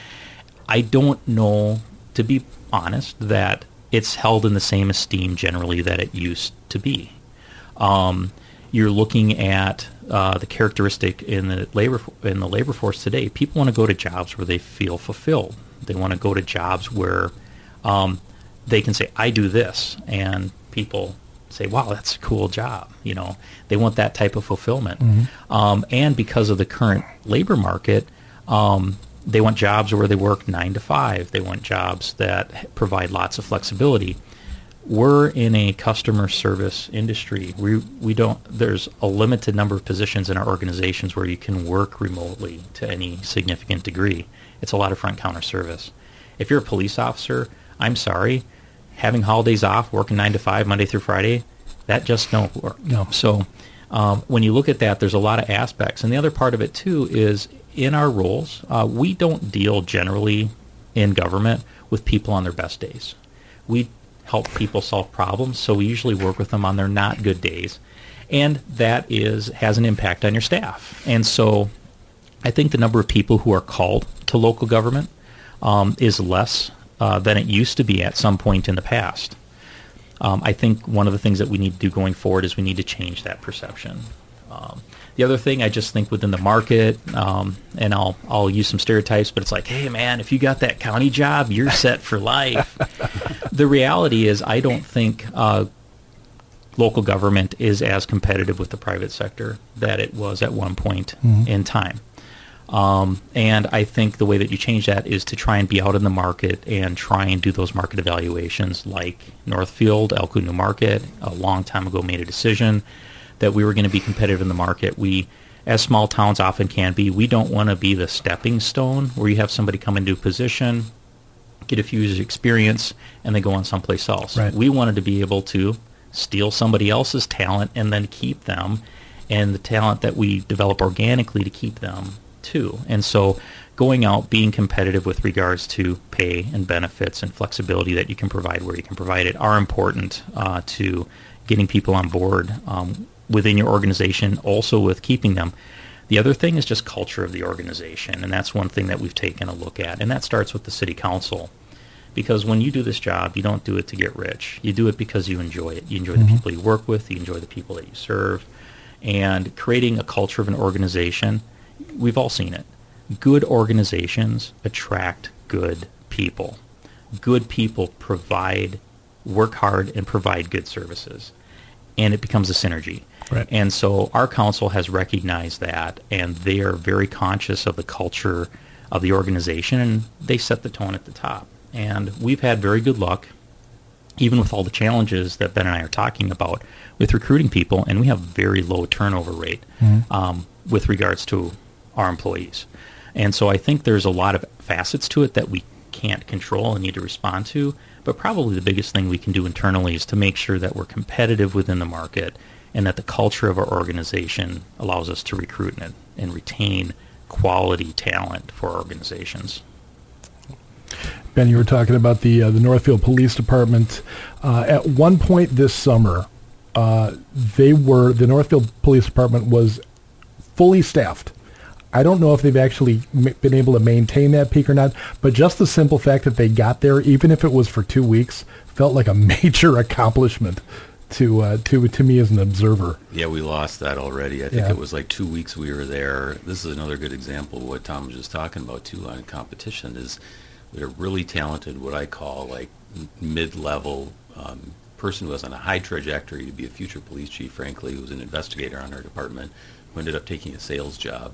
I don't know, to be honest, that it's held in the same esteem generally that it used to be. You're looking at the characteristic in the labor force today. People want to go to jobs where they feel fulfilled. They want to go to jobs where they can say, I do this, and people say, wow, that's a cool job. They want that type of fulfillment. And because of the current labor market, they want jobs where they work 9 to 5. They want jobs that provide lots of flexibility. we're in a customer service industry. We don't. There's a limited number of positions in our organizations where you can work remotely to any significant degree. It's a lot of front counter service. If you're a police officer, I'm sorry, having holidays off, working 9 to 5 Monday through Friday, that just don't work. No. So when you look at that, there's a lot of aspects, and the other part of it too is in our roles, we don't deal generally in government with people on their best days. We help people solve problems, so we usually work with them on their not good days, and that has an impact on your staff. And so I think the number of people who are called to local government is less than it used to be at some point in the past. I think one of the things that we need to do going forward is we need to change that perception. The other thing, I just think within the market, and I'll use some stereotypes, but it's like, hey, man, if you got that county job, you're set for life. The reality is I don't think local government is as competitive with the private sector that it was at one point in time. And I think the way that you change that is to try and be out in the market and try and do those market evaluations like Northfield, Elko New Market, a long time ago made a decision that we were going to be competitive in the market. We, as small towns often can be, we don't want to be the stepping stone where you have somebody come into a position, get a few years of experience, and they go on someplace else. Right. We wanted to be able to steal somebody else's talent and then keep them, and the talent that we develop organically to keep them too. And so going out, being competitive with regards to pay and benefits and flexibility that you can provide where you can provide it are important to getting people on board within your organization, also with keeping them. The other thing is just culture of the organization, and that's one thing that we've taken a look at, and that starts with the city council. Because when you do this job, you don't do it to get rich. You do it because you enjoy it. You enjoy the people you work with, you enjoy the people that you serve, and creating a culture of an organization, we've all seen it. Good organizations attract good people. Good people work hard and provide good services, and it becomes a synergy. Right. And so our council has recognized that, and they are very conscious of the culture of the organization, and they set the tone at the top. And we've had very good luck, even with all the challenges that Ben and I are talking about, with recruiting people, and we have very low turnover rate with regards to our employees. And so I think there's a lot of facets to it that we can't control and need to respond to, but probably the biggest thing we can do internally is to make sure that we're competitive within the market and that the culture of our organization allows us to recruit and retain quality talent for our organizations. Ben, you were talking about the Northfield Police Department. At one point this summer, the Northfield Police Department was fully staffed. I don't know if they've actually been able to maintain that peak or not, but just the simple fact that they got there, even if it was for 2 weeks, felt like a major accomplishment to me as an observer. Yeah, we lost that already. I think it was like 2 weeks we were there. This is another good example of what Tom was just talking about too on competition is we had a really talented, what I call like mid-level person who was on a high trajectory to be a future police chief, frankly, who was an investigator on our department, who ended up taking a sales job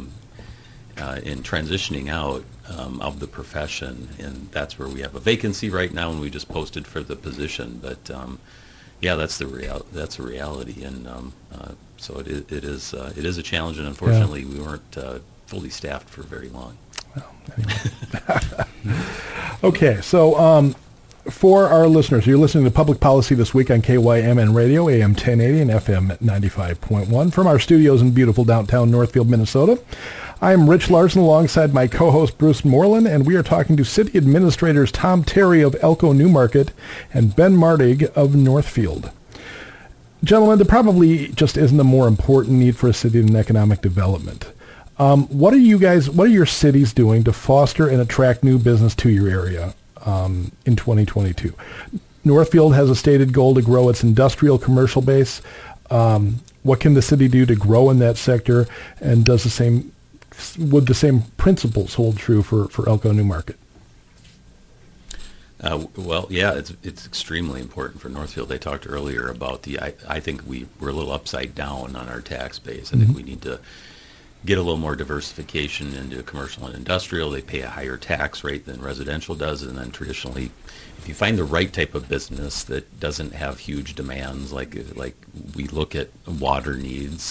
and transitioning out of the profession. And that's where we have a vacancy right now, and we just posted for the position. But yeah, that's a reality, and so it is a challenge, and unfortunately, we weren't fully staffed for very long. Well, anyway. Okay, so for our listeners, you're listening to Public Policy This Week on KYMN Radio, AM 1080 and FM 95.1 from our studios in beautiful downtown Northfield, Minnesota. I'm Rich Larson alongside my co-host Bruce Moreland, and we are talking to City Administrators Tom Terry of Elko New Market and Ben Mardig of Northfield. Gentlemen, there probably just isn't a more important need for a city than economic development. What are your cities doing to foster and attract new business to your area in 2022? Northfield has a stated goal to grow its industrial commercial base. What can the city do to grow in that sector, and would the same principles hold true for Elko New Market? Well, yeah, it's extremely important for Northfield. I talked earlier about I think we're a little upside down on our tax base. I think we need to get a little more diversification into commercial and industrial. They pay a higher tax rate than residential does, and then traditionally, if you find the right type of business that doesn't have huge demands, like we look at water needs.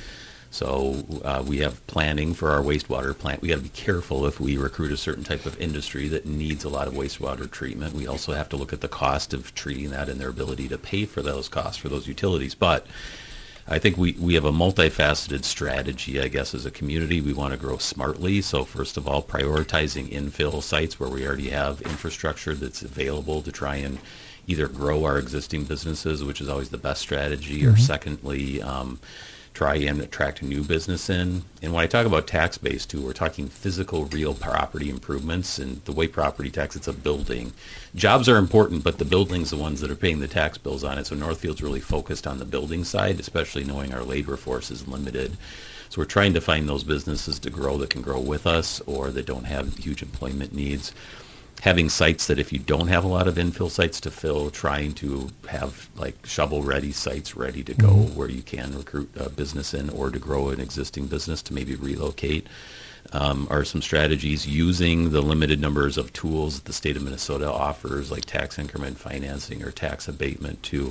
So we have planning for our wastewater plant. We got to be careful if we recruit a certain type of industry that needs a lot of wastewater treatment. We also have to look at the cost of treating that and their ability to pay for those costs for those utilities. But I think we have a multifaceted strategy, I guess, as a community. We want to grow smartly. So first of all, prioritizing infill sites where we already have infrastructure that's available to try and either grow our existing businesses, which is always the best strategy, or secondly, try and attract a new business in. And when I talk about tax base too, we're talking physical, real property improvements. And the way property tax, it's a building. Jobs are important, but the building's the ones that are paying the tax bills on it. So Northfield's really focused on the building side, especially knowing our labor force is limited. So we're trying to find those businesses to grow that can grow with us or that don't have huge employment needs. Having sites that if you don't have a lot of infill sites to fill, trying to have like shovel-ready sites ready to go where you can recruit a business in or to grow an existing business to maybe relocate are some strategies. Using the limited numbers of tools that the state of Minnesota offers, like tax increment financing or tax abatement, to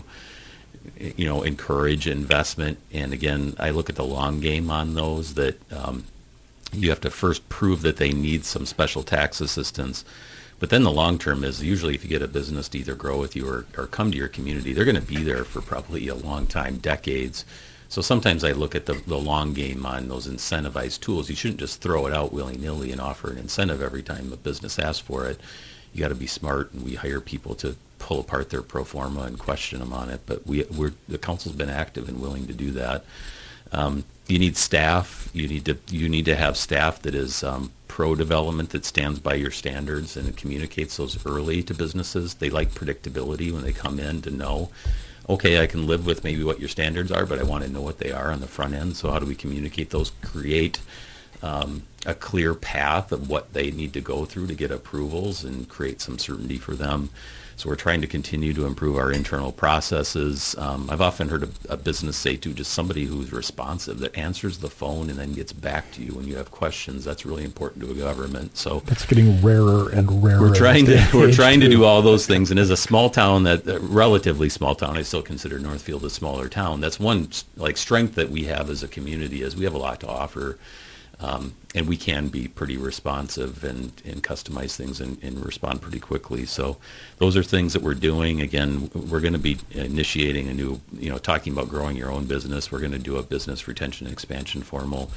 encourage investment. And again, I look at the long game on those, that you have to first prove that they need some special tax assistance. But then the long term is usually if you get a business to either grow with you or come to your community, they're going to be there for probably a long time, decades. So sometimes I look at the long game on those incentivized tools. You shouldn't just throw it out willy-nilly and offer an incentive every time a business asks for it. You got to be smart, and we hire people to pull apart their pro forma and question them on it. But the council's been active and willing to do that. You need staff. You need to have staff that is pro-development, that stands by your standards and communicates those early to businesses. They like predictability when they come in, to know, okay, I can live with maybe what your standards are, but I want to know what they are on the front end. So how do we communicate those, create a clear path of what they need to go through to get approvals and create some certainty for them. So we're trying to continue to improve our internal processes. I've often heard a business say too, just somebody who's responsive, that answers the phone and then gets back to you when you have questions. That's really important to a government. So that's getting rarer and rarer. We're trying to do all those things. And as a small town, that relatively small town, I still consider Northfield a smaller town. That's one strength that we have as a community, is we have a lot to offer. And we can be pretty responsive and customize things and respond pretty quickly. So those are things that we're doing. Again, we're going to be initiating a new, talking about growing your own business. We're going to do a business retention and expansion formal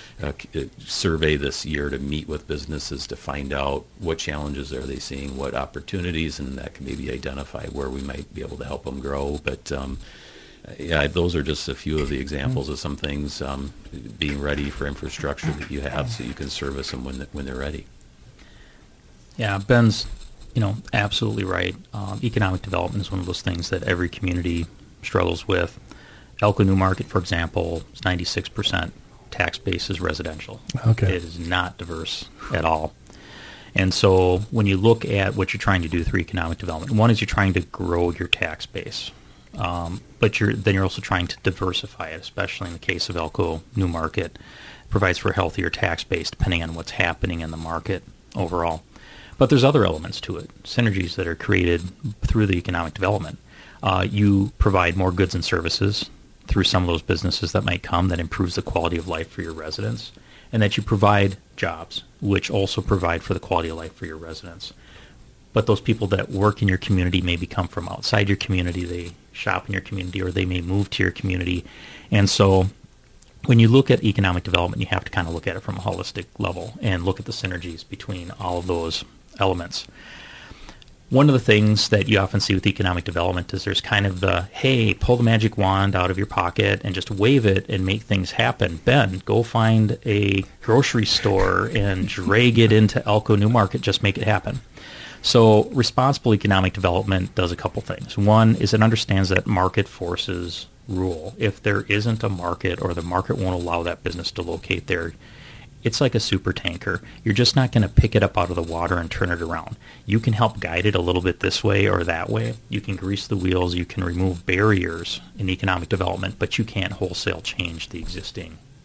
survey this year to meet with businesses to find out what challenges are they seeing, what opportunities, and that can maybe identify where we might be able to help them grow. But those are just a few of the examples of some things, being ready for infrastructure that you have so you can service them when they're ready. Yeah, Ben's, absolutely right. Economic development is one of those things that every community struggles with. Elko New Market, for example, is 96% tax base is residential. Okay. It is not diverse at all. And so when you look at what you're trying to do through economic development, one is you're trying to grow your tax base. But you're also trying to diversify it, especially in the case of Elko New Market. It provides for a healthier tax base depending on what's happening in the market overall. But there's other elements to it, synergies that are created through the economic development. You provide more goods and services through some of those businesses that might come that improves the quality of life for your residents, and that you provide jobs, which also provide for the quality of life for your residents. But those people that work in your community maybe come from outside your community, they shop in your community, or they may move to your community. And so when you look at economic development, you have to kind of look at it from a holistic level and look at the synergies between all of those elements. One of the things that you often see with economic development is there's kind of the, hey, pull the magic wand out of your pocket and just wave it and make things happen. Ben, go find a grocery store and drag it into Elko New Market, just make it happen. So responsible economic development does a couple things. One is it understands that market forces rule. If there isn't a market, or the market won't allow that business to locate there, it's like a super tanker. You're just not going to pick it up out of the water and turn it around. You can help guide it a little bit this way or that way. You can grease the wheels. You can remove barriers in economic development, but you can't wholesale change the existing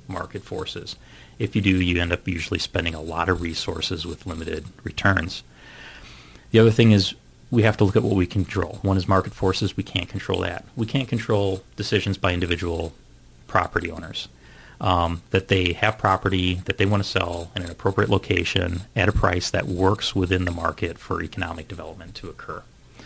market forces. If you do, you end up usually spending a lot of resources with limited returns. The other thing is we have to look at what we control. One is market forces. We can't control that. We can't control decisions by individual property owners. That they have property that they want to sell in an appropriate location at a price that works within the market for economic development to occur.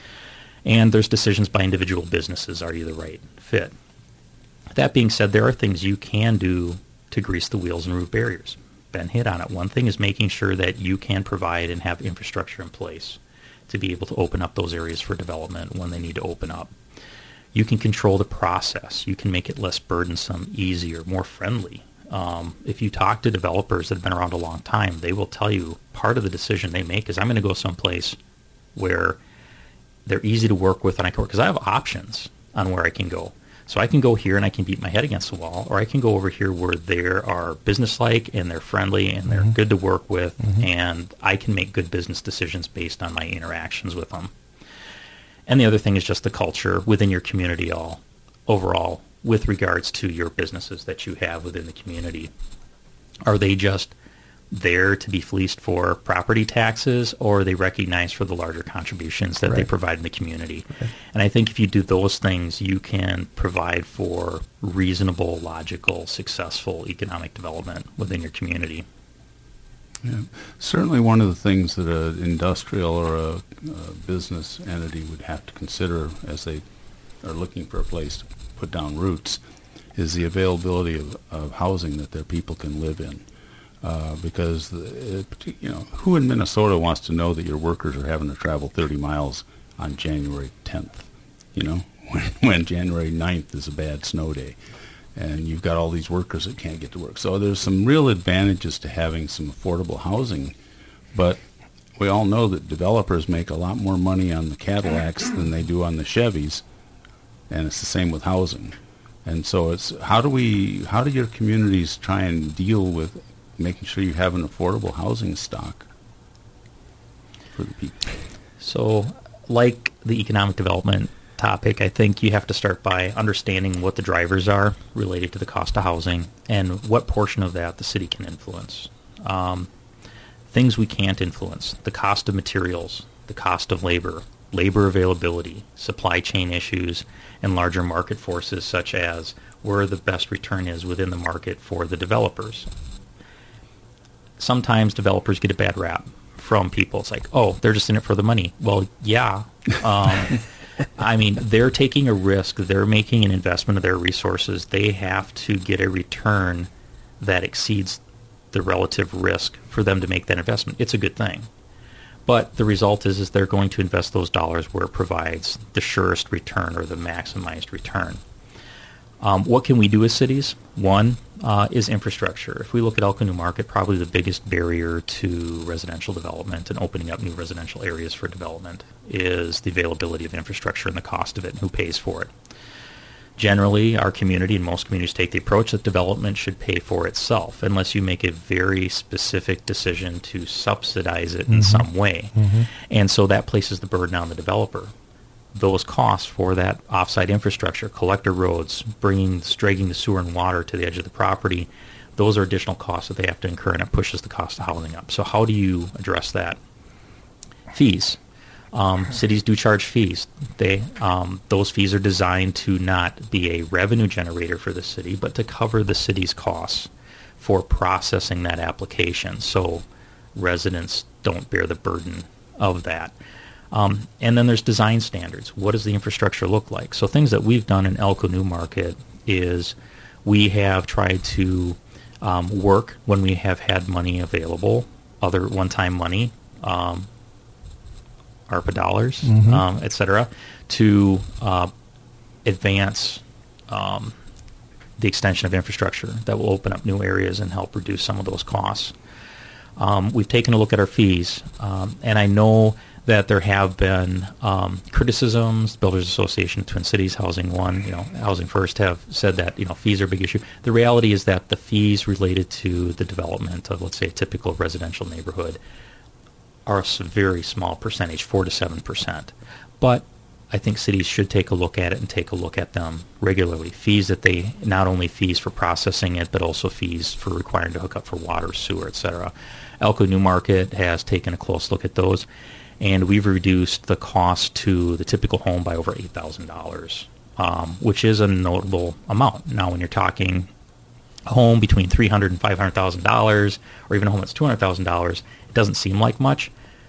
And there's decisions by individual businesses. Are you the right fit? That being said, there are things you can do to grease the wheels and remove barriers. Ben hit on it. One thing is making sure that you can provide and have infrastructure in place to be able to open up those areas for development when they need to open up. You can control the process. You can make it less burdensome, easier, more friendly. If you talk to developers that have been around a long time, they will tell you part of the decision they make is I'm going to go someplace where they're easy to work with and I can work because I have options on where I can go. So I can go here and I can beat my head against the wall, or I can go over here where they are businesslike and they're friendly and they're good to work with, and I can make good business decisions based on my interactions with them. And the other thing is just the culture within your community overall with regards to your businesses that you have within the community. Are they just there to be fleeced for property taxes, or are they recognized for the larger contributions that they provide in the community? Right. And I think if you do those things, you can provide for reasonable, logical, successful economic development within your community. Yeah. Certainly one of the things that an industrial or a business entity would have to consider as they are looking for a place to put down roots is the availability of housing that their people can live in. Because, who in Minnesota wants to know that your workers are having to travel 30 miles on January 10th, when January 9th is a bad snow day, and you've got all these workers that can't get to work. So there's some real advantages to having some affordable housing, but we all know that developers make a lot more money on the Cadillacs than they do on the Chevys, and it's the same with housing. And so it's how do your communities try and deal with making sure you have an affordable housing stock for the people? So, like the economic development topic, I think you have to start by understanding what the drivers are related to the cost of housing and what portion of that the city can influence. Things we can't influence: the cost of materials, the cost of labor availability, supply chain issues, and larger market forces such as where the best return is within the market for the developers. Sometimes developers get a bad rap from people. It's like, oh, they're just in it for the money. Well, yeah. I mean, they're taking a risk. They're making an investment of their resources. They have to get a return that exceeds the relative risk for them to make that investment. It's a good thing. But the result is they're going to invest those dollars where it provides the surest return or the maximized return. What can we do as cities? One is infrastructure. If we look at Elko New Market, probably the biggest barrier to residential development and opening up new residential areas for development is the availability of infrastructure and the cost of it and who pays for it. Generally, our community and most communities take the approach that development should pay for itself unless you make a very specific decision to subsidize it in some way. And so that places the burden on the developer. Those costs for that offsite infrastructure, collector roads, dragging the sewer and water to the edge of the property, those are additional costs that they have to incur, and it pushes the cost of housing up. So how do you address that? Fees. Cities do charge fees. Those fees are designed to not be a revenue generator for the city, but to cover the city's costs for processing that application, so residents don't bear the burden of that. And then there's design standards. What does the infrastructure look like? So things that we've done in Elko New Market is we have tried to work when we have had money available, other one-time money, ARPA dollars, et cetera, to advance the extension of infrastructure that will open up new areas and help reduce some of those costs. We've taken a look at our fees, and I know that there have been criticisms. Builders Association, Twin Cities, Housing One, Housing First have said that fees are a big issue. The reality is that the fees related to the development of, let's say, a typical residential neighborhood are a very small percentage, 4 to 7%. But I think cities should take a look at it and take a look at them regularly. Fees that they, not only fees for processing it, but also fees for requiring to hook up for water, sewer, etc. Elko Newmarket has taken a close look at those, and we've reduced the cost to the typical home by over $8,000, which is a notable amount. Now, when you're talking a home between $300,000 and $500,000, or even a home that's $200,000, it doesn't seem like much,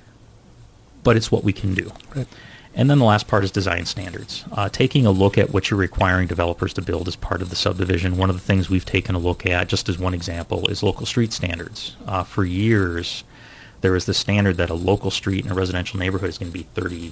but it's what we can do. Right. And then the last part is design standards. Taking a look at what you're requiring developers to build as part of the subdivision. One of the things we've taken a look at, just as one example, is local street standards. For years, there was the standard that a local street in a residential neighborhood is going to be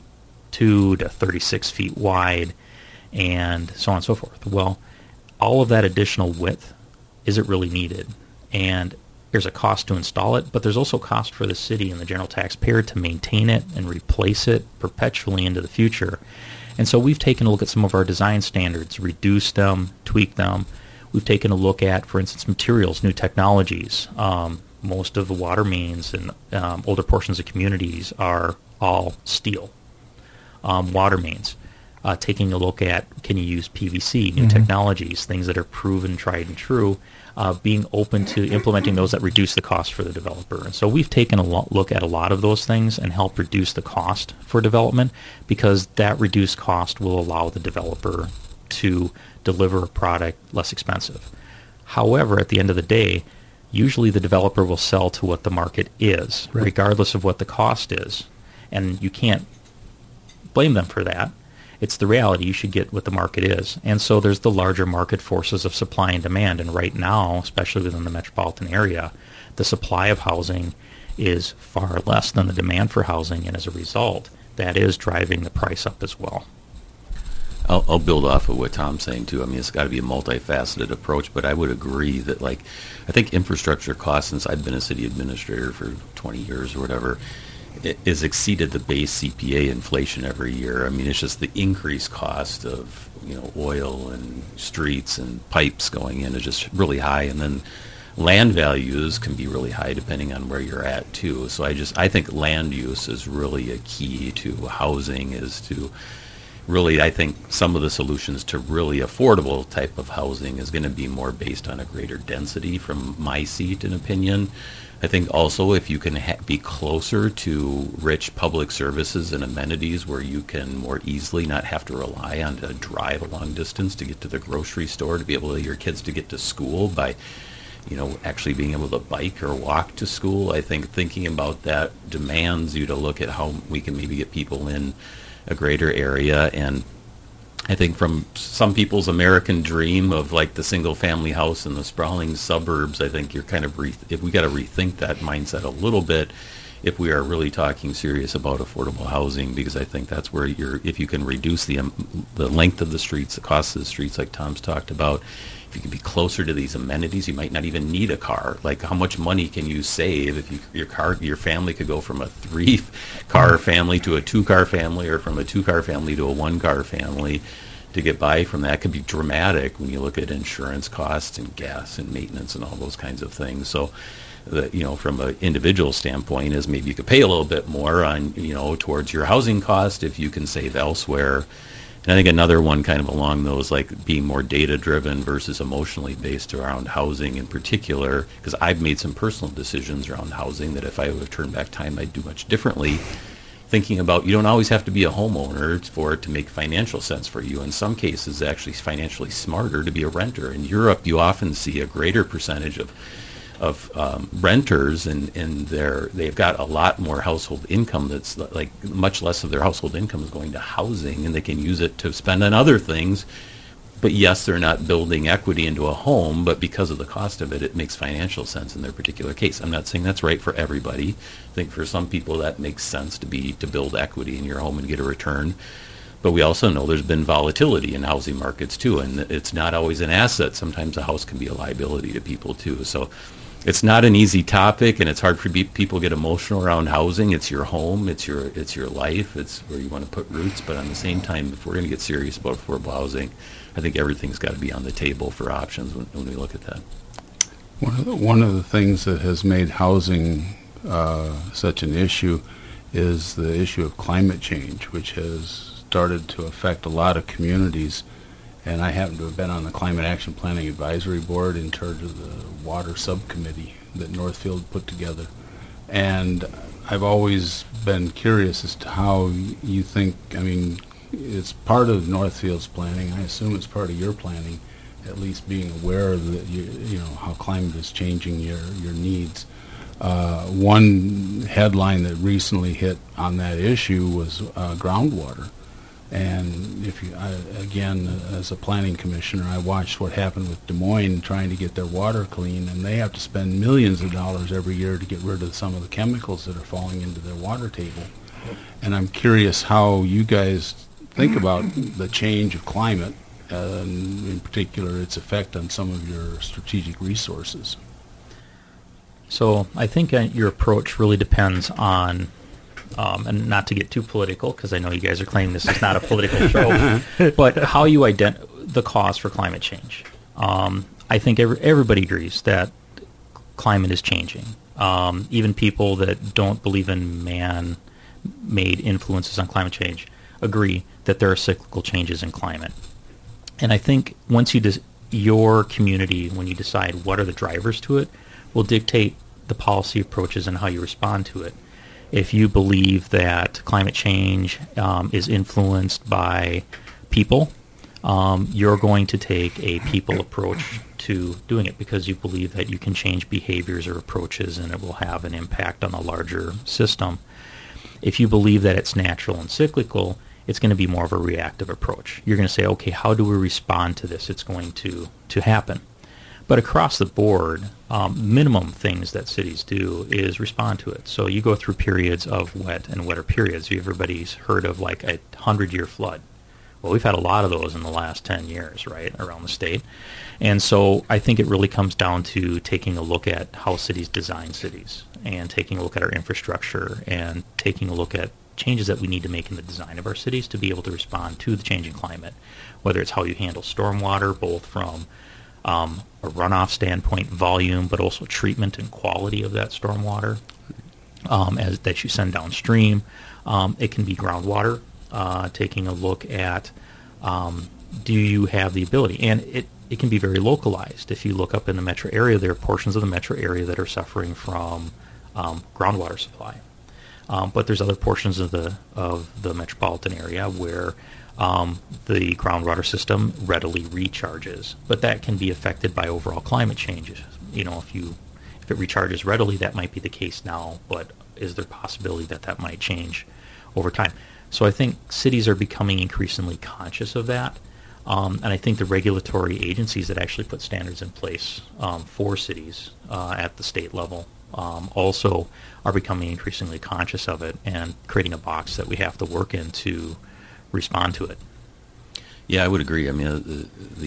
32 to 36 feet wide, and so on and so forth. Well, all of that additional width, is it really needed? And there's a cost to install it, but there's also cost for the city and the general taxpayer to maintain it and replace it perpetually into the future. And so we've taken a look at some of our design standards, reduced them, tweaked them. We've taken a look at, for instance, materials, new technologies. Most of the water mains in older portions of communities are all steel water mains. Taking a look at, can you use PVC, new technologies, things that are proven, tried and true, being open to implementing those that reduce the cost for the developer. And so we've taken a look at a lot of those things and help reduce the cost for development, because that reduced cost will allow the developer to deliver a product less expensive. However, at the end of the day, usually the developer will sell to what the market is, Right. regardless of what the cost is. And you can't blame them for that. It's the reality. You should get what the market is. And so there's the larger market forces of supply and demand. And right now, especially within the metropolitan area, the supply of housing is far less than the demand for housing. And as a result, that is driving the price up as well. I'll build off of what Tom's saying too. I mean, it's got to be a multifaceted approach, but I would agree that, like, I think infrastructure costs, since I've been a city administrator for 20 years or whatever, it has exceeded the base CPA inflation every year. I mean, it's just the increased cost of, oil and streets and pipes going in is just really high, and then land values can be really high depending on where you're at too. So I think land use is really a key to housing, is to really, I think some of the solutions to really affordable type of housing is going to be more based on a greater density, from my seat and opinion. I think also if you can be closer to rich public services and amenities where you can more easily not have to rely on to drive a long distance to get to the grocery store, to be able to your kids to get to school by, actually being able to bike or walk to school. I think thinking about that demands you to look at how we can maybe get people in a greater area. And I think from some people's American dream of like the single family house in the sprawling suburbs, I think you're kind of if we got to rethink that mindset a little bit if we are really talking serious about affordable housing, because I think that's where if you can reduce the length of the streets, the cost of the streets, like Tom's talked about, if you can be closer to these amenities, you might not even need a car. Like, how much money can you save if your family could go from a 3-car family to a 2-car family, or from a 2-car family to a 1-car family? To get by from that could be dramatic when you look at insurance costs and gas and maintenance and all those kinds of things. So, from an individual standpoint, is maybe you could pay a little bit more on, towards your housing cost if you can save elsewhere. And I think another one kind of along those, like being more data-driven versus emotionally based around housing in particular, because I've made some personal decisions around housing that if I would have turned back time, I'd do much differently. Thinking about, you don't always have to be a homeowner for it to make financial sense for you. In some cases, it's actually financially smarter to be a renter. In Europe, you often see a greater percentage of renters, and they've got a lot more household income. That's like much less of their household income is going to housing, and they can use it to spend on other things. But yes, they're not building equity into a home, but because of the cost of it, it makes financial sense in their particular case. I'm not saying that's right for everybody. I think for some people that makes sense to build equity in your home and get a return. But we also know there's been volatility in housing markets too, and it's not always an asset. Sometimes a house can be a liability to people too. So it's not an easy topic, and it's hard for people to get emotional around housing. It's your home, it's your life, it's where you want to put roots. But on the same time, if we're going to get serious about affordable housing, I think everything's got to be on the table for options when we look at that. One of the things that has made housing such an issue is the issue of climate change, which has started to affect a lot of communities. And I happen to have been on the Climate Action Planning Advisory Board in charge of the water subcommittee that Northfield put together. And I've always been curious as to how you think, I mean, it's part of Northfield's planning. I assume it's part of your planning, at least being aware that you know how climate is changing your needs. One headline that recently hit on that issue was groundwater. And if you, again, as a planning commissioner, I watched what happened with Des Moines trying to get their water clean, and they have to spend millions of dollars every year to get rid of some of the chemicals that are falling into their water table. And I'm curious how you guys think about the change of climate, and in particular its effect on some of your strategic resources. So I think your approach really depends on, and not to get too political, because I know you guys are claiming this is not a political show, but how you identify the cause for climate change. I think everybody agrees that climate is changing. Even people that don't believe in man-made influences on climate change agree that there are cyclical changes in climate. And I think once your community, when you decide what are the drivers to it, will dictate the policy approaches and how you respond to it. If you believe that climate change is influenced by people, you're going to take a people approach to doing it because you believe that you can change behaviors or approaches and it will have an impact on the larger system. If you believe that it's natural and cyclical, it's going to be more of a reactive approach. You're going to say, okay, how do we respond to this? It's going to happen. But across the board, minimum things that cities do is respond to it. So you go through periods of wet and wetter periods. Everybody's heard of like a 100-year flood. Well, we've had a lot of those in the last 10 years, right, around the state. And so I think it really comes down to taking a look at how cities design cities and taking a look at our infrastructure and taking a look at changes that we need to make in the design of our cities to be able to respond to the changing climate, whether it's how you handle stormwater, both from a runoff standpoint, volume, but also treatment and quality of that stormwater as that you send downstream. It can be groundwater, taking a look at do you have the ability, and it can be very localized. If you look up in the metro area, there are portions of the metro area that are suffering from groundwater supply. But there's other portions of the metropolitan area where the groundwater system readily recharges, but that can be affected by overall climate changes. You know, if it recharges readily, that might be the case now, but is there a possibility that might change over time? So I think cities are becoming increasingly conscious of that, and I think the regulatory agencies that actually put standards in place for cities at the state level also are becoming increasingly conscious of it and creating a box that we have to work in to respond to it. Yeah, I would agree. I mean,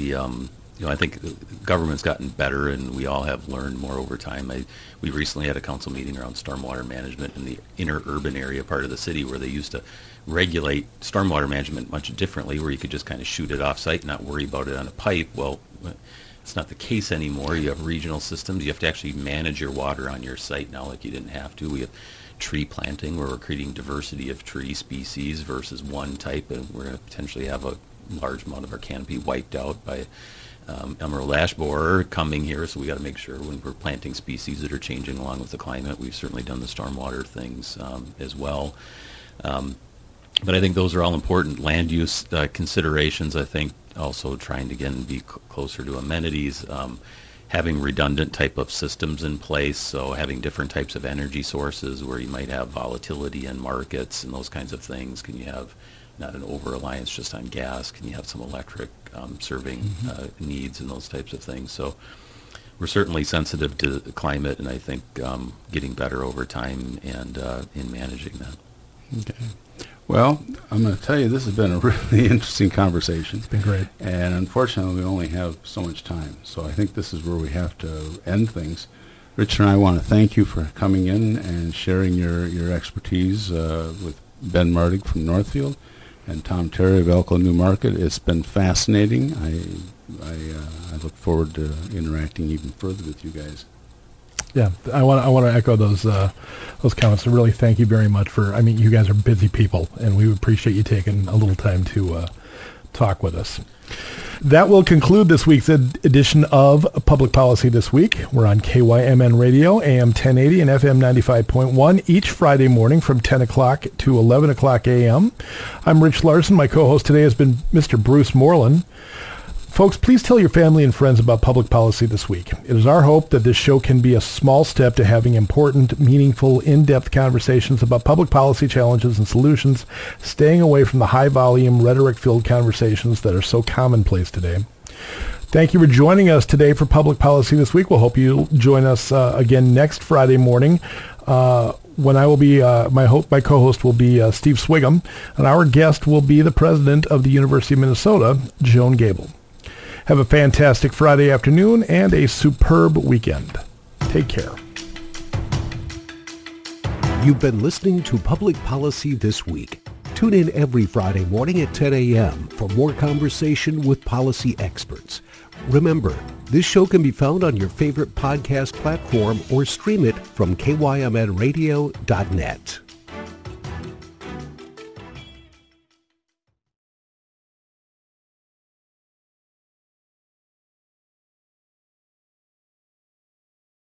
I think government's gotten better, and we all have learned more over time. We recently had a council meeting around stormwater management in the inner urban area part of the city, where they used to regulate stormwater management much differently, where you could just kind of shoot it off-site and not worry about it on a pipe. Well, it's not the case anymore. You have regional systems. You have to actually manage your water on your site now like you didn't have to. We have tree planting, where we're creating diversity of tree species versus one type, and we're going to potentially have a large amount of our canopy wiped out by emerald ash borer coming here, so we got to make sure when we're planting species that are changing along with the climate. We've certainly done the stormwater things as well. But I think those are all important land use considerations. I think also trying to, again, be closer to amenities, having redundant type of systems in place, so having different types of energy sources where you might have volatility in markets and those kinds of things. Can you have not an over-reliance just on gas? Can you have some electric serving needs and those types of things? So we're certainly sensitive to the climate, and I think getting better over time and in managing that. Okay. Well, I'm going to tell you, this has been a really interesting conversation. It's been great. And unfortunately, we only have so much time. So I think this is where we have to end things. Rich and I want to thank you for coming in and sharing your expertise with Ben Mardig from Northfield and Tom Terry of Elko New Market. It's been fascinating. I look forward to interacting even further with you guys. Yeah, I want to echo those comments. And really, thank you very much for. I mean, you guys are busy people, and we appreciate you taking a little time to talk with us. That will conclude this week's edition of Public Policy This Week. We're on KYMN Radio, AM 1080 and FM 95.1 each Friday morning from 10 o'clock to 11 o'clock a.m. I'm Rich Larson. My co-host today has been Mr. Bruce Moreland. Folks, please tell your family and friends about Public Policy This Week. It is our hope that this show can be a small step to having important, meaningful, in-depth conversations about public policy challenges and solutions, staying away from the high-volume, rhetoric-filled conversations that are so commonplace today. Thank you for joining us today for Public Policy This Week. We'll hope you'll join us again next Friday morning when I will be, my co-host will be Steve Swigum, and our guest will be the president of the University of Minnesota, Joan Gable. Have a fantastic Friday afternoon and a superb weekend. Take care. You've been listening to Public Policy This Week. Tune in every Friday morning at 10 a.m. for more conversation with policy experts. Remember, this show can be found on your favorite podcast platform or stream it from kymnradio.net.